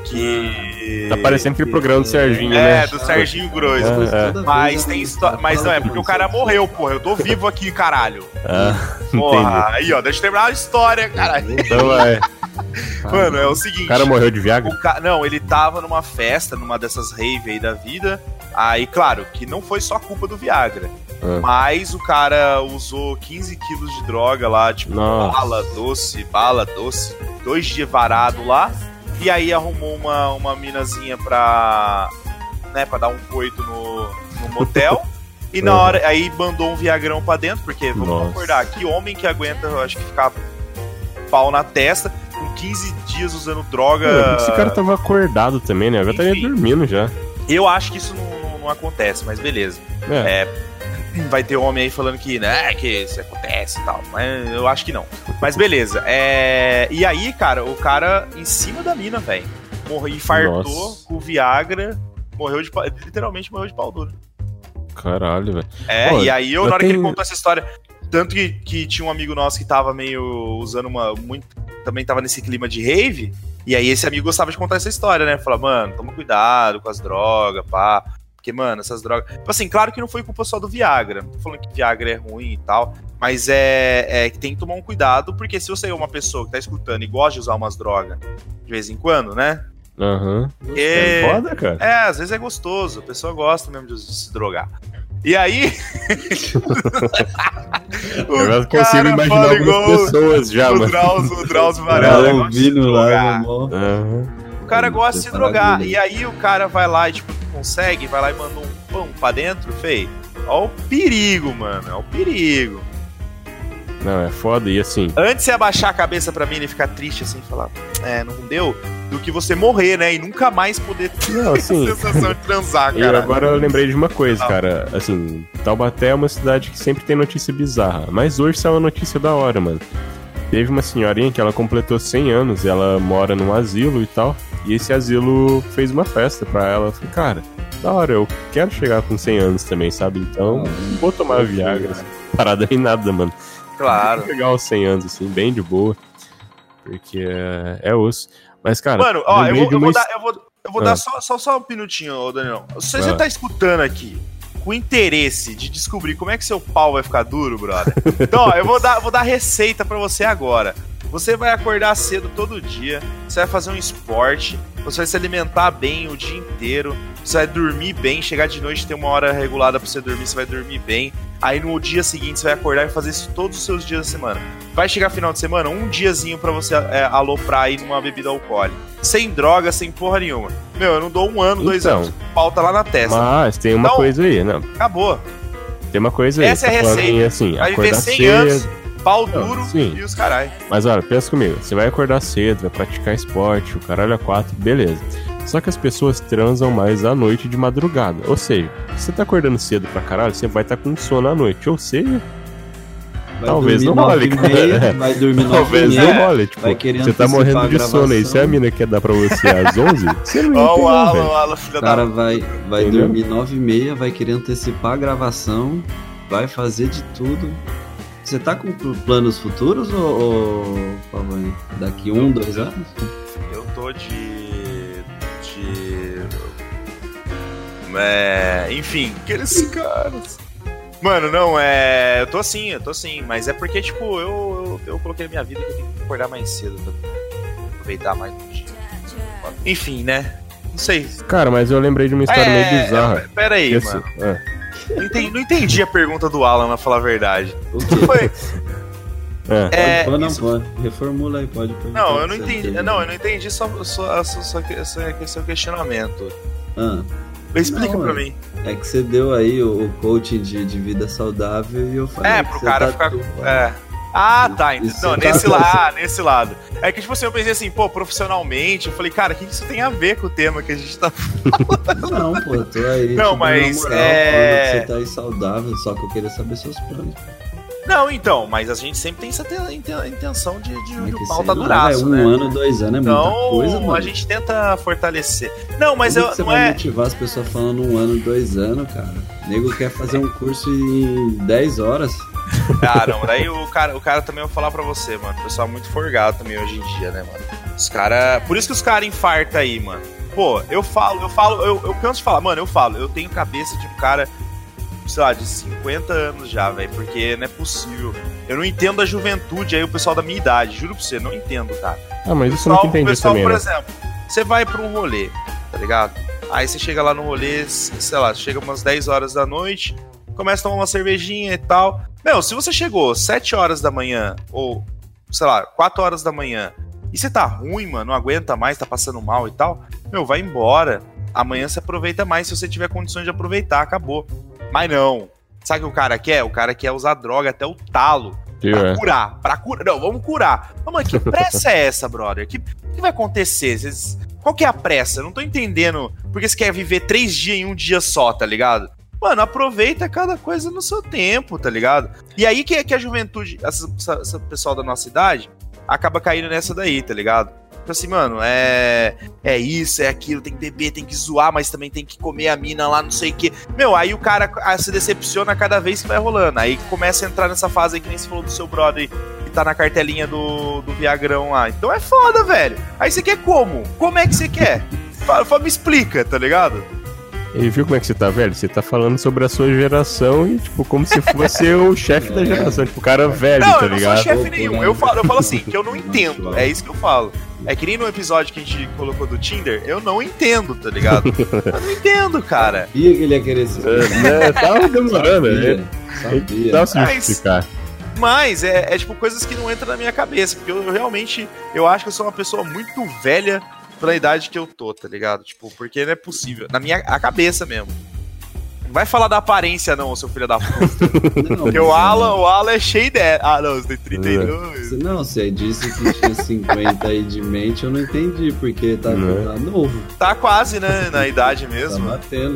que... Tá parecendo aquele programa do Serginho, É, né? do Serginho Grosso. É, é. Mas tem história. Mas não, é porque o cara morreu, porra. Eu tô vivo aqui, caralho. Ah, Porra, entendi. aí, ó, deixa eu terminar a história, caralho. Então vai. Mano, é o seguinte. O cara morreu de Viagra? o ca- Não, ele tava numa festa, numa dessas rave aí da vida. Aí, claro, que não foi só culpa do Viagra. Ah. Mas o cara usou quinze quilos de droga lá, tipo, Nossa. bala doce, bala doce, dois dias varado lá. E aí arrumou uma, uma minazinha pra, né, pra dar um coito no, no motel. E na Uhum. hora, aí mandou um viagrão pra dentro, porque vamos Nossa. concordar, que homem que aguenta, eu acho que ficar pau na testa, com quinze dias usando droga. Pô, esse cara tava acordado também, né? Eu já estaria Enfim. dormindo já. Eu acho que isso não, não acontece, mas beleza. É. É, vai ter homem aí falando que, né, que isso acontece e tal, mas eu acho que não. Mas beleza. É, e aí, cara, o cara em cima da mina, velho, morreu, infartou Nossa. com o Viagra, morreu de pau- literalmente morreu de pau duro. Caralho, velho. É, Pô, e aí eu, eu na hora que ele tenho- contou essa história, tanto que, que tinha um amigo nosso que tava meio usando uma, muito, também tava nesse clima de rave, e aí esse amigo gostava de contar essa história, né, falar, mano, toma cuidado com as drogas, pá, porque, mano, essas drogas, tipo assim, claro que não foi culpa só do Viagra, não tô falando que Viagra é ruim e tal, mas é, é que tem que tomar um cuidado, porque se você é uma pessoa que tá escutando e gosta de usar umas drogas de vez em quando, né, Aham. porque... É foda, cara. É, às vezes é gostoso, a pessoa gosta mesmo de se drogar. E aí. Eu já o consigo cara imaginar fala algumas igual pessoas já, o mano. Drauzio, o Drauzio Tá Varela. gosta de se ouvindo lá, drogar. mó. Aham. O cara gosta de se Separado drogar. dele. E aí o cara vai lá e, tipo, consegue, vai lá e manda um pão pra dentro, fei. Ó o perigo, mano. É o perigo. Não, é foda. E assim, Antes de você abaixar a cabeça pra mim e ficar triste assim, falar, é, não deu, do que você morrer, né? E nunca mais poder ter não, a assim, sensação de transar, e cara. agora eu lembrei de uma coisa, Ah. cara. Assim, Taubaté é uma cidade que sempre tem notícia bizarra. Mas hoje saiu uma notícia da hora, mano. Teve uma senhorinha que ela completou cem anos e ela mora num asilo e tal. E esse asilo fez uma festa pra ela. Eu falei, cara, da hora, eu quero chegar com cem anos também, sabe? Então, não vou tomar Viagra, assim, parada em nada, mano. Claro. Vou pegar os cem anos, assim, bem de boa. Porque é, é osso. Mas, cara... Mano, ó, eu vou, eu uma... vou dar, eu vou, eu vou ah. dar só, só, só um minutinho, Daniel. Se você ah. tá escutando aqui com interesse de descobrir como é que seu pau vai ficar duro, brother, então, ó, eu vou dar, vou dar receita pra você agora. Você vai acordar cedo todo dia, você vai fazer um esporte, você vai se alimentar bem o dia inteiro, você vai dormir bem, chegar de noite, ter uma hora regulada pra você dormir, você vai dormir bem. Aí no dia seguinte você vai acordar e fazer isso todos os seus dias da semana. Vai chegar final de semana, um diazinho pra você é, aloprar aí numa bebida alcoólica. Sem droga, sem porra nenhuma. Meu, eu não dou um ano, dois então, anos, pauta lá na testa. Mas tem uma então, coisa aí, né? Acabou. Tem uma coisa aí. Essa é a receita. Em, assim, vai viver cem cedo. anos, pau duro não, e os caralho. Mas olha, pensa comigo. Você vai acordar cedo, vai praticar esporte, o caralho a quatro, beleza. Só que as pessoas transam mais à noite de madrugada. Ou seja, se você tá acordando cedo pra caralho, você vai estar tá com sono à noite. Ou seja, vai talvez não role, cara. Vai dormir nove Talvez não role. Tipo, você tá morrendo de sono aí. Se a mina quer dar pra você às onze, você não Ó, tem, o Alan, velho. o Alan, filha O cara da... vai, vai Entendeu? dormir nove e meia, vai querer antecipar a gravação, vai fazer de tudo. Você tá com planos futuros, ou, ou Pavani? Daqui um, dois anos? Eu tô de... de... É... Enfim, aqueles caras... Mano, não, é... Eu tô assim, eu tô assim, mas é porque, tipo, eu, eu, eu coloquei na minha vida que eu tenho que acordar mais cedo pra aproveitar mais do dia. Enfim, né? Não sei. Cara, mas eu lembrei de uma história É, meio bizarra. é, Pera aí, Esse- mano. é. Não entendi, não entendi a pergunta do Alan, pra falar a verdade. O quê? Foi... É. É, pode, não, isso- pode. Reformula aí, pode perguntar. Não, eu o não que você entendi. entendeu. Não, eu não entendi só, só, só, só, que- só que seu questionamento. Ah, Explica Não, pra é. mim. é que você deu aí o, o coaching de, de vida saudável e eu falei. É, que pro você cara tá- ficar. É. Ah, tá. Entendi. Isso Não, tá- nesse, la... ah, nesse lado. É que, tipo assim, eu pensei assim, pô, profissionalmente, eu falei, cara, o que isso tem a ver com o tema que a gente tá. Não, pô, eu tô aí. Não, te dando mas, uma moral, é- falando que você tá aí saudável, só que eu queria saber seus planos. Não, então, mas a gente sempre tem essa te- inten- intenção de, de, Como é de que o pau sei tá lá, duraço, é um né? ano, dois anos, é muita Então, coisa, mano. a gente tenta fortalecer. Não, mas Como eu que você não vai é. motivar as pessoas falando um ano, dois anos, cara? O nego quer fazer um curso em dez horas. Ah, não, daí o cara, o cara também eu vou falar pra você, mano. O pessoal é muito forgado também hoje em dia, né, mano? Os caras. Por isso que os caras infartam aí, mano. Pô, eu falo, eu falo, eu, eu canso de falar, mano, eu falo, eu tenho cabeça de um cara, sei lá, de cinquenta anos já, velho, porque não é possível. Eu não entendo a juventude aí, o pessoal da minha idade, juro pra você, não entendo, cara. Ah, mas O isso eu nunca pessoal, o entendi pessoal, também, por né? exemplo, você vai pra um rolê, tá ligado? Aí você chega lá no rolê, sei lá, chega umas dez horas da noite, começa a tomar uma cervejinha e tal. Meu, se você chegou sete horas da manhã, ou, sei lá, quatro horas da manhã, e você tá ruim, mano, não aguenta mais, tá passando mal e tal, meu, vai embora. Amanhã você aproveita mais se você tiver condições de aproveitar, acabou. Mas não. Sabe o que o cara quer? O cara quer usar droga até o talo. Viu, Pra é? curar, pra curar. Não, vamos curar. Mas, mano, que pressa é essa, brother? Que, que vai acontecer? Vocês- Qual que é a pressa? Eu não tô entendendo. Porque você quer viver três dias em um dia só, tá ligado? Mano, aproveita cada coisa no seu tempo, tá ligado? E aí que, que a juventude, essa, essa, essa pessoal da nossa idade, acaba caindo nessa daí, tá ligado? Tipo assim, mano, é, é isso, é aquilo, tem que beber, tem que zoar, mas também tem que comer a mina lá, não sei o quê. Meu, aí o cara ah, se decepciona cada vez que vai rolando. Aí começa a entrar nessa fase aí que nem você falou do seu brother que tá na cartelinha do, do Viagrão lá. Então é foda, velho. Aí você quer como? Como é que você quer? Fala, fala, me explica, tá ligado? E viu como é que você tá, velho? Você tá falando sobre a sua geração e, tipo, como se fosse o chefe da geração. Tipo, o cara velho, Não, tá eu não ligado? sou chefe nenhum. Eu falo, eu falo assim, que eu não entendo. É isso que eu falo. É que nem no episódio que a gente colocou do Tinder, eu não entendo, tá ligado? Eu não entendo, cara. Sabia que ele ia querer se É, é, tava demorando, Sabia, né? sabia. Dá pra se Mas- justificar. Mas é, é tipo coisas que não entram na minha cabeça, porque eu, eu realmente, eu acho que eu sou uma pessoa muito velha pra idade que eu tô, tá ligado? Tipo, porque não é possível. Na minha a cabeça mesmo. Não vai falar da aparência não, seu filho da puta. Não, Porque mas o é- Alan, o Alan é cheio de... Ah, não, você tem trinta e dois. Você- Não, você disse que tinha cinquenta aí de mente, eu não entendi, porque tá, Não. tá novo. Tá quase, né, na idade Tá mesmo. batendo.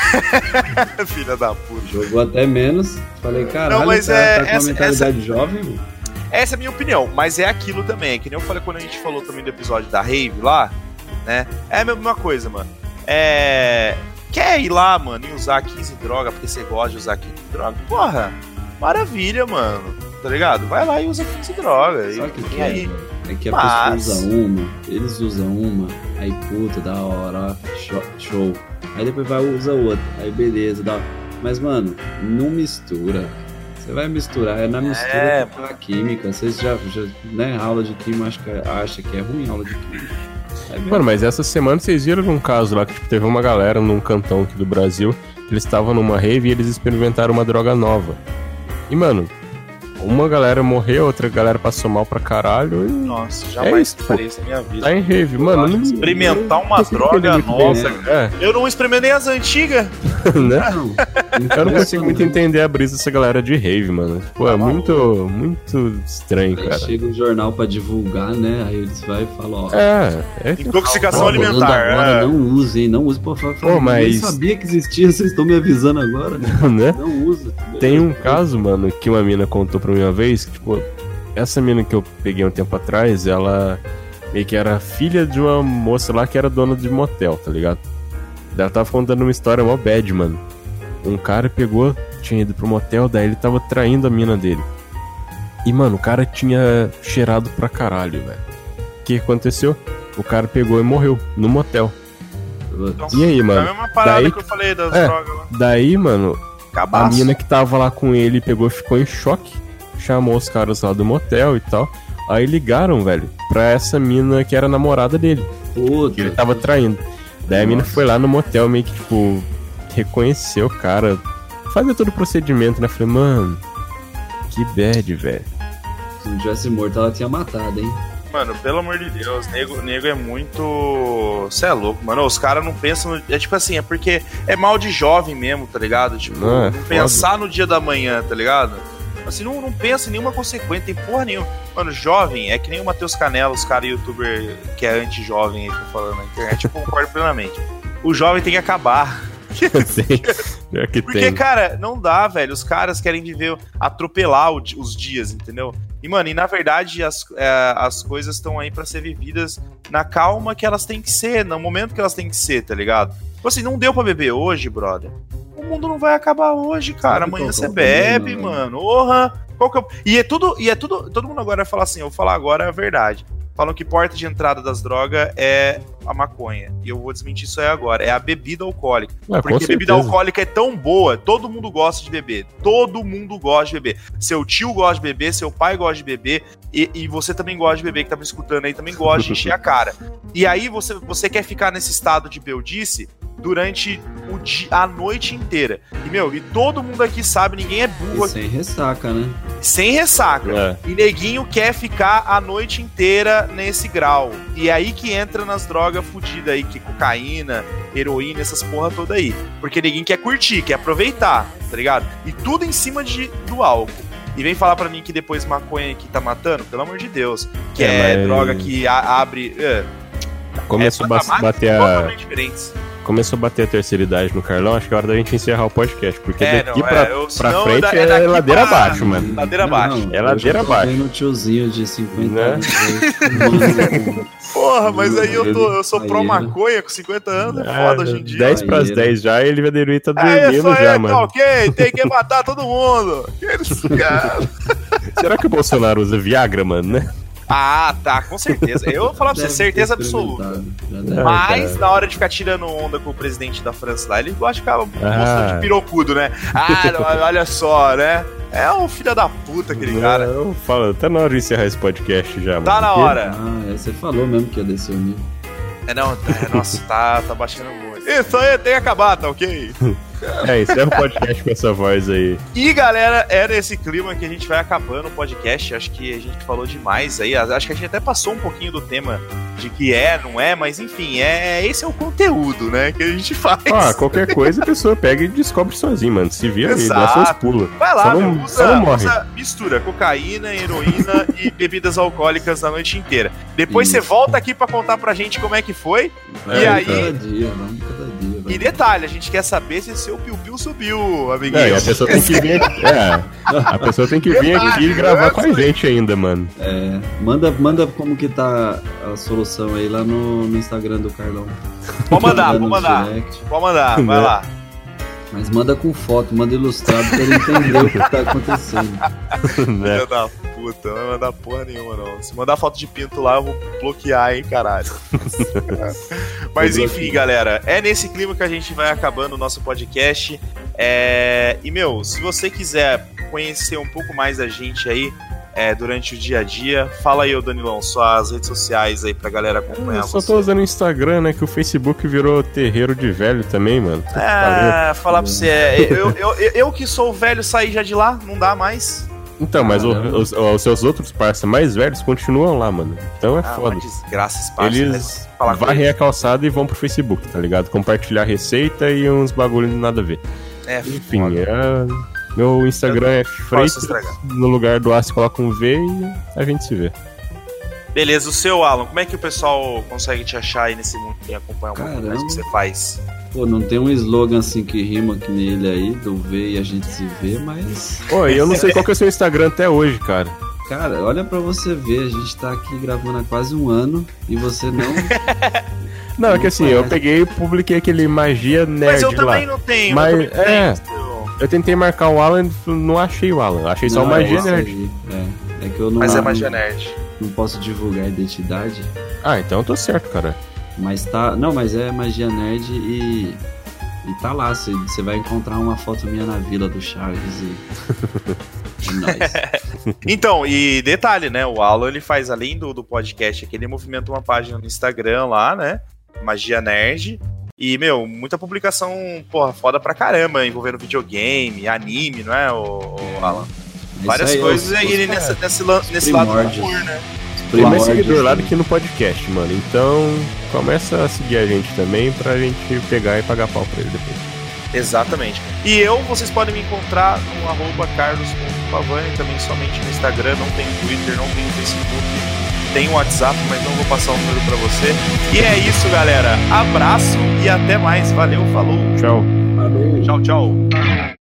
Filha da puta. Jogou até menos. Falei, caralho, Não, mas tá, é- tá com uma essa- mentalidade jovem, mano. Essa é a minha opinião, mas é aquilo também. Que nem eu falei quando a gente falou também do episódio da Rave lá, né? É a mesma coisa, mano. É... Quer ir lá, mano, e usar quinze drogas porque você gosta de usar quinze drogas? Porra, maravilha, mano. Tá ligado? Vai lá e usa quinze drogas. Sabe o E que, que e é? aí? velho? É que a Mas... pessoa usa uma, eles usam uma, aí puta, da hora, show. Aí depois vai usa outra, aí beleza, da hora. Mas, mano, não mistura. Você vai misturar, é na mistura É, que tá a química. Vocês já, já, né, aula de química, acho que acha que é ruim aula de química. É Mano, mas essa semana vocês viram um caso lá que tipo, teve uma galera num cantão aqui do Brasil que eles estavam numa rave e eles experimentaram uma droga nova. E, mano, uma galera morreu, outra galera passou mal pra caralho. E... Nossa, jamais é isso, faria isso na minha vida. Tá em rave, mano. Não... Experimentar uma não droga nova. bem, É, Eu não experimentei as antigas. né? Não, Eu não consigo muito entender a brisa dessa galera de rave, mano. Tipo, é muito, muito estranho, Aí cara. chega um jornal pra divulgar, né? Aí eles vão e falam, ó. É, é. Intoxicação Ó, alimentar. agora é. não usem, não use. Pô, fala, Pô, mas- eu nem sabia que existia, vocês estão me avisando agora, né? né? Não usa. Tem um caso, mano, que uma mina contou pra mim uma vez, que, tipo, essa mina que eu peguei um tempo atrás, ela meio que era filha de uma moça lá que era dona de motel, tá ligado? Ela tava contando uma história mó bad, mano. Um cara pegou, tinha ido pro motel, daí ele tava traindo a mina dele. E, mano, o cara tinha cheirado pra caralho, velho. O que aconteceu? O cara pegou e morreu no motel. E aí, É a mano? mesma parada Daí- que eu falei das É. drogas lá. Daí, mano, a Cabaço. mina que tava lá com ele pegou, ficou em choque, chamou os caras lá do motel e tal. Aí ligaram, velho, pra essa mina que era namorada dele, Puta. que ele tava traindo. Daí a mina Nossa. foi lá no motel, meio que, tipo, reconheceu o cara, fazia todo o procedimento, né? Falei, mano, que bad, velho. Se não tivesse morto, ela tinha matado, hein? Mano, pelo amor de Deus, nego, nego é muito. Cê é louco, mano. Os caras não pensam. No... É tipo assim, é porque é mal de jovem mesmo, tá ligado? Tipo, Não, é não foda. pensar no dia da manhã, tá ligado? Assim, não, não pensa em nenhuma consequência, tem porra nenhuma. Mano, jovem é que nem o Matheus Canella, os caras youtuber que é anti-jovem aí, ficam falando na internet, eu concordo plenamente. O jovem tem que acabar. Tem, pior que Porque, tem. cara, não dá, velho. Os caras querem viver, atropelar o di- os dias, entendeu? E, mano, e na verdade as, é, as coisas estão aí pra ser vividas na calma que elas têm que ser, no momento que elas têm que ser, tá ligado? Tipo assim, não deu pra beber hoje, brother. O mundo não vai acabar hoje, cara. Sabe Amanhã qual você que é o bebe, problema, mano. Orra. Qual que é o... E é tudo, e é tudo. Todo mundo agora vai falar assim, eu vou falar agora a verdade. Falam que porta de entrada das drogas é a maconha. E eu vou desmentir isso aí agora. É a bebida alcoólica. Ah, com Porque bebida certeza. alcoólica é tão boa, todo mundo gosta de beber. Todo mundo gosta de beber. Seu tio gosta de beber, seu pai gosta de beber, e, e você também gosta de beber, que tá me escutando aí, também gosta de encher a cara. E aí você, você quer ficar nesse estado de beldice durante o dia, a noite inteira. E, meu, e todo mundo aqui sabe, ninguém é burro E sem ressaca, né? sem ressaca. É. E neguinho quer ficar a noite inteira nesse grau. E é aí que entra nas drogas fodidas aí, que cocaína, heroína, essas porra toda aí. Porque neguinho quer curtir, quer aproveitar, tá ligado? E tudo em cima de, do álcool. E vem falar pra mim que depois maconha que tá matando, pelo amor de Deus. Que é, É, mas- droga que a- abre... É, Começou a ba- patamares bater a. totalmente diferentes. Começou a bater a terceira idade no Carlão, acho que é hora da gente encerrar o podcast, porque É, daqui não, pra, é, eu- pra senão frente é da- é, é daqui ladeira pra- abaixo, mano. Ladeira abaixo. É ladeira eu já tô abaixo. vendo um tiozinho de cinquenta Né? anos aí, fumando. Porra, mas aí eu, tô, eu sou Aí, pró né? maconha com cinquenta anos, é Ah, foda hoje em dia. dez pras Aí, né? dez já, ele vai e tá É isso dormindo aí, já, tá mano. ok, tem que matar todo mundo. Eles- cara. Será que o Bolsonaro usa Viagra, mano, né? Ah, tá, com certeza. Eu vou falar pra você, Deve certeza ter absoluta. experimentado, já deve. Ah, Mas cara. na hora de ficar tirando onda com o presidente da França lá, ele gosta de ficar mostrando Ah. de pirocudo, né? Ah, não, olha só, né? É um filho da puta aquele cara. Eu falo, tá na hora de encerrar esse podcast já, mano. Tá na Porque- hora. Ah, é, você falou mesmo que ia descer o nível. É, não, é, nossa, tá, tá baixando muito. Isso aí tem que acabar, tá ok? É, encerra o podcast com essa voz aí. E galera, era esse clima que a gente vai acabando o podcast. Acho que a gente falou demais aí. Acho que a gente até passou um pouquinho do tema de que é, não é, mas enfim, é esse é o conteúdo, né, que a gente faz. Ah, qualquer coisa a pessoa pega e descobre sozinho, mano. Se vira aí, dá Exato. seus pulos. Vai lá, Só meu, não- usa, só não morre. usa- mistura cocaína, heroína e bebidas alcoólicas a noite inteira. Depois Isso. você volta aqui pra contar pra gente como é que foi. É, e aí, Cada dia, vamos cada dia. vai. e detalhe, a gente quer saber se seu piu-piu subiu, amiguinho. É, e a pessoa tem que vir aqui. É, a pessoa tem que vir aqui e gravar com a gente ainda, mano. É, manda, manda como que tá a solução aí lá no, no Instagram do Carlão. Pode mandar, Manda pode no mandar. direct. Pode mandar, vai Né? lá. Mas manda com foto, manda ilustrado pra ele entender o que tá acontecendo. Né? Filho da puta. puta, não vai mandar porra nenhuma, não. Se mandar foto de pinto lá, eu vou bloquear, hein, caralho. Mas enfim, galera, é nesse clima que a gente vai acabando o nosso podcast. É... E, meu, se você quiser conhecer um pouco mais da gente aí, É, durante o dia a dia. Fala aí, ô Danilão, suas redes sociais aí pra galera acompanhar. Eu só você. tô usando o Instagram, né? Que o Facebook virou terreiro de velho também, mano. É, falar pra você, é, eu, eu, eu, eu que sou velho saí já de lá, não dá mais. Então, mas o, os, os seus outros parça mais velhos continuam lá, mano. Então é ah, foda. Desgraças, parça, eles varrem a calçada e vão pro Facebook, tá ligado? Compartilhar receita e uns bagulho nada a ver. É, enfim, foda. é... Meu Instagram é Freitas, no lugar do A se coloca um V e a gente se vê. Beleza, o seu, Alan, como é que o pessoal consegue te achar aí nesse mundo e acompanhar um pouco mais o que você faz? Pô, não tem um slogan assim que rima que nele aí, do V e a gente se vê, mas... Pô, eu não sei qual que é o seu Instagram até hoje, cara. Cara, olha pra você ver, a gente tá aqui gravando há quase um ano e você não... Não, não é que assim, parece. Eu peguei e publiquei aquele Magia Nerd lá. Mas eu lá. também não tenho, mas, eu também é... tenho. Eu tentei marcar o Alan, não achei o Alan. Achei só não, o Magia é Nerd. É. é que eu não. Mas é não, Magia Nerd. Não posso divulgar a identidade. Ah, então eu tô certo, cara. Mas tá. Não, mas é Magia Nerd e. E tá lá. Você vai encontrar uma foto minha na Vila do Chaves e. É nóis. Então, e detalhe, né? O Alan, ele faz, além do, do podcast aqui, ele movimenta uma página no Instagram lá, né? Magia Nerd. E, meu, muita publicação, porra, foda pra caramba, envolvendo videogame, anime, não é, o, o Alan? Isso Várias aí, coisas os, aí os, nesse, é, nesse, nesse lado do humor, né? Tem mais seguidor lá do que no podcast, mano. Então, começa a seguir a gente também pra gente pegar e pagar pau pra ele depois. Exatamente. E eu, vocês podem me encontrar no arroba carlos.pavani, também somente no Instagram, não tem Twitter, não tem Facebook. Tem um WhatsApp, mas não vou passar o número pra você. E é isso, galera. Abraço e até mais. Valeu, falou. Tchau. Falou. Tchau, tchau.